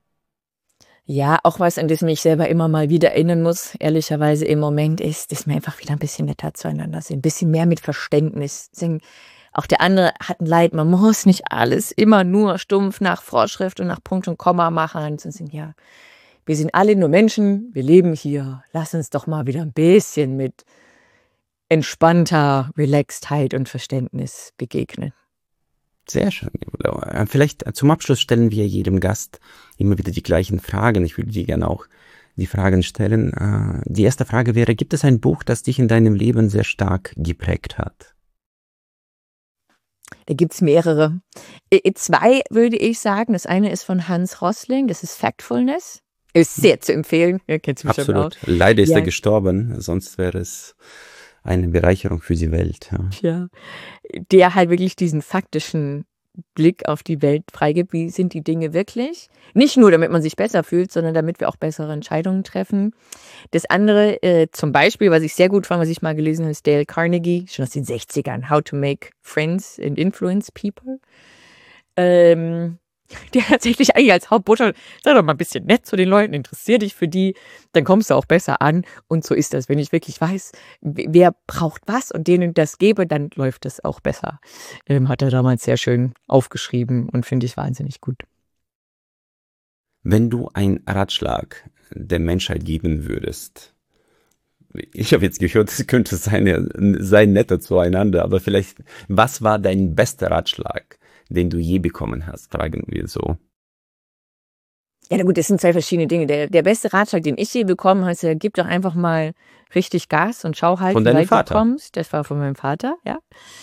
Ja, auch was, an das ich mich selber immer mal wieder erinnern muss, ehrlicherweise im Moment ist, dass wir einfach wieder ein bisschen netter zueinander sind, ein bisschen mehr mit Verständnis. Deswegen, auch der andere hat ein Leid, man muss nicht alles immer nur stumpf nach Vorschrift und nach Punkt und Komma machen. Sonst sind ja, wir sind alle nur Menschen, wir leben hier, lass uns doch mal wieder ein bisschen mit entspannter Relaxedheit und Verständnis begegnen. Sehr schön. Nicola. Vielleicht zum Abschluss stellen wir jedem Gast immer wieder die gleichen Fragen. Ich würde dir gerne auch die Fragen stellen. Äh, Die erste Frage wäre, gibt es ein Buch, das dich in deinem Leben sehr stark geprägt hat? Da gibt's mehrere. Äh, Zwei würde ich sagen. Das eine ist von Hans Rosling, das ist Factfulness. Ist sehr zu empfehlen. Ja, kennst du mich schon auch. Absolut. Leider ist Ja. er gestorben, sonst wäre es eine Bereicherung für die Welt. Ja. Ja, der halt wirklich diesen faktischen Blick auf die Welt freigibt. Wie sind die Dinge wirklich? Nicht nur, damit man sich besser fühlt, sondern damit wir auch bessere Entscheidungen treffen. Das andere, äh, zum Beispiel, was ich sehr gut fand, was ich mal gelesen habe, ist Dale Carnegie, schon aus den sechzigern, How to Make Friends and Influence People. Ähm, der tatsächlich eigentlich als Hauptbotschaft, sei doch mal ein bisschen nett zu den Leuten, interessier dich für die, dann kommst du auch besser an. Und so ist das. Wenn ich wirklich weiß, wer braucht was und denen das gebe, dann läuft das auch besser. Ähm, hat er damals sehr schön aufgeschrieben und finde ich wahnsinnig gut. Wenn du einen Ratschlag der Menschheit geben würdest, ich habe jetzt gehört, es könnte sein, sei netter zueinander, aber vielleicht, was war dein bester Ratschlag, den du je bekommen hast, fragen wir so. Ja, na gut, das sind zwei verschiedene Dinge. Der, der beste Ratschlag, den ich je bekommen habe, ist, ja, gib doch einfach mal richtig Gas und schau halt, Von wie deinem weit Vater? du kommst. Das war von meinem Vater, ja.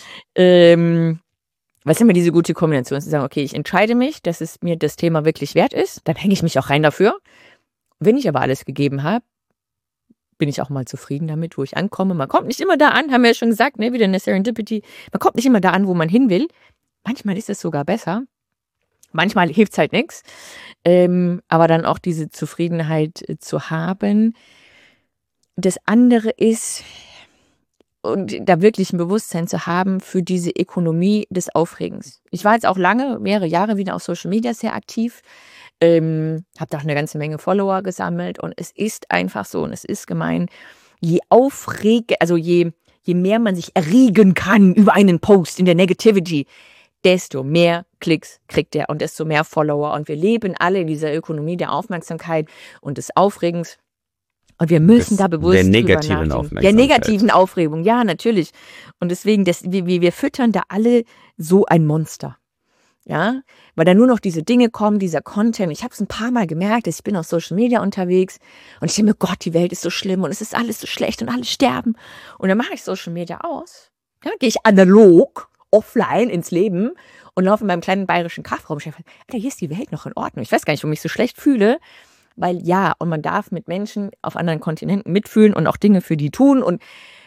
Ähm, was ist immer diese gute Kombination? Zu sagen, okay, ich entscheide mich, dass es mir das Thema wirklich wert ist, dann hänge ich mich auch rein dafür. Wenn ich aber alles gegeben habe, bin ich auch mal zufrieden damit, wo ich ankomme. Man kommt nicht immer da an, haben wir ja schon gesagt, ne, wieder eine Serendipity. Man kommt nicht immer da an, wo man hin will. Manchmal ist es sogar besser. Manchmal hilft es halt nichts. Ähm, aber dann auch diese Zufriedenheit äh, zu haben. Das andere ist, und da wirklich ein Bewusstsein zu haben für diese Ökonomie des Aufregens. Ich war jetzt auch lange, mehrere Jahre wieder auf Social Media sehr aktiv. Ähm, habe da auch eine ganze Menge Follower gesammelt. Und es ist einfach so, und es ist gemein, je aufreg, also je, je mehr man sich erregen kann über einen Post in der Negativity, desto mehr Klicks kriegt er und desto mehr Follower. Und wir leben alle in dieser Ökonomie der Aufmerksamkeit und des Aufregens. Und wir müssen Des- da bewusst der drüber negativen nachdenken. Der Aufmerksamkeit. negativen Aufregung, ja, natürlich. Und deswegen, das, wir, wir wir füttern da alle so ein Monster. Ja, weil da nur noch diese Dinge kommen, dieser Content. Ich habe es ein paar Mal gemerkt, dass ich bin auf Social Media unterwegs und ich denke mir, Gott, die Welt ist so schlimm und es ist alles so schlecht und alle sterben. Und dann mache ich Social Media aus. Ja, gehe ich analog, offline ins Leben und laufe in meinem kleinen bayerischen Kaffraum. Ich denke, Alter, hier ist die Welt noch in Ordnung. Ich weiß gar nicht, warum ich so schlecht fühle. Weil ja, und man darf mit Menschen auf anderen Kontinenten mitfühlen und auch Dinge für die tun und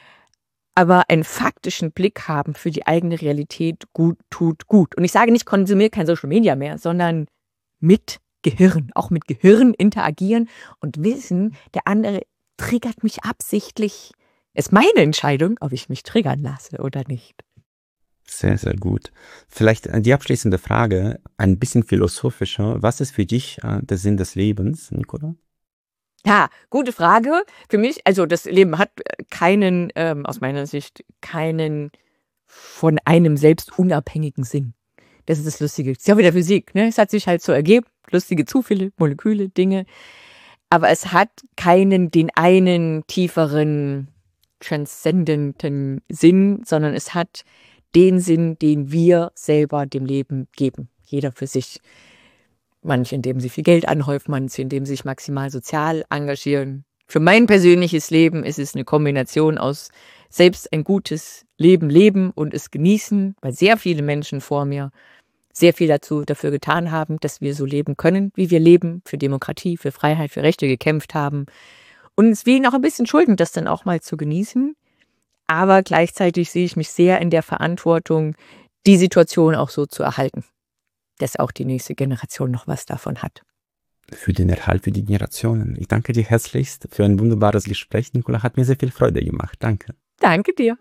aber einen faktischen Blick haben für die eigene Realität gut tut gut. Und ich sage nicht, konsumiere kein Social Media mehr, sondern mit Gehirn, auch mit Gehirn interagieren und wissen, der andere triggert mich absichtlich. Ist meine Entscheidung, ob ich mich triggern lasse oder nicht. Sehr, sehr gut. Vielleicht äh, die abschließende Frage, ein bisschen philosophischer. Was ist für dich äh, der Sinn des Lebens, Nicola? Ja, gute Frage. Für mich, also das Leben hat keinen, ähm, aus meiner Sicht, keinen von einem selbst unabhängigen Sinn. Das ist das Lustige. Es ist ja wieder Physik, ne? Es hat sich halt so ergeben, lustige Zufälle, Moleküle, Dinge. Aber es hat keinen, den einen tieferen, transzendenten Sinn, sondern es hat den Sinn, den wir selber dem Leben geben. Jeder für sich. Manche, indem sie viel Geld anhäufen, manche, indem sie sich maximal sozial engagieren. Für mein persönliches Leben ist es eine Kombination aus selbst ein gutes Leben leben und es genießen, weil sehr viele Menschen vor mir sehr viel dazu dafür getan haben, dass wir so leben können, wie wir leben, für Demokratie, für Freiheit, für Rechte gekämpft haben. Und es wäre auch ein bisschen schulden, das dann auch mal zu genießen. Aber gleichzeitig sehe ich mich sehr in der Verantwortung, die Situation auch so zu erhalten, dass auch die nächste Generation noch was davon hat. Für den Erhalt für die Generationen. Ich danke dir herzlichst für ein wunderbares Gespräch, Nicola. Hat mir sehr viel Freude gemacht. Danke. Danke dir.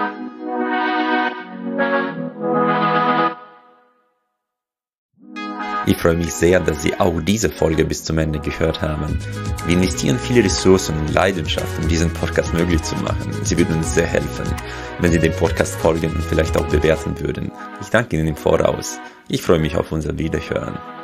Ich freue mich sehr, dass Sie auch diese Folge bis zum Ende gehört haben. Wir investieren viele Ressourcen und Leidenschaft, um diesen Podcast möglich zu machen. Sie würden uns sehr helfen, wenn Sie dem Podcast folgen und vielleicht auch bewerten würden. Ich danke Ihnen im Voraus. Ich freue mich auf unser Wiederhören.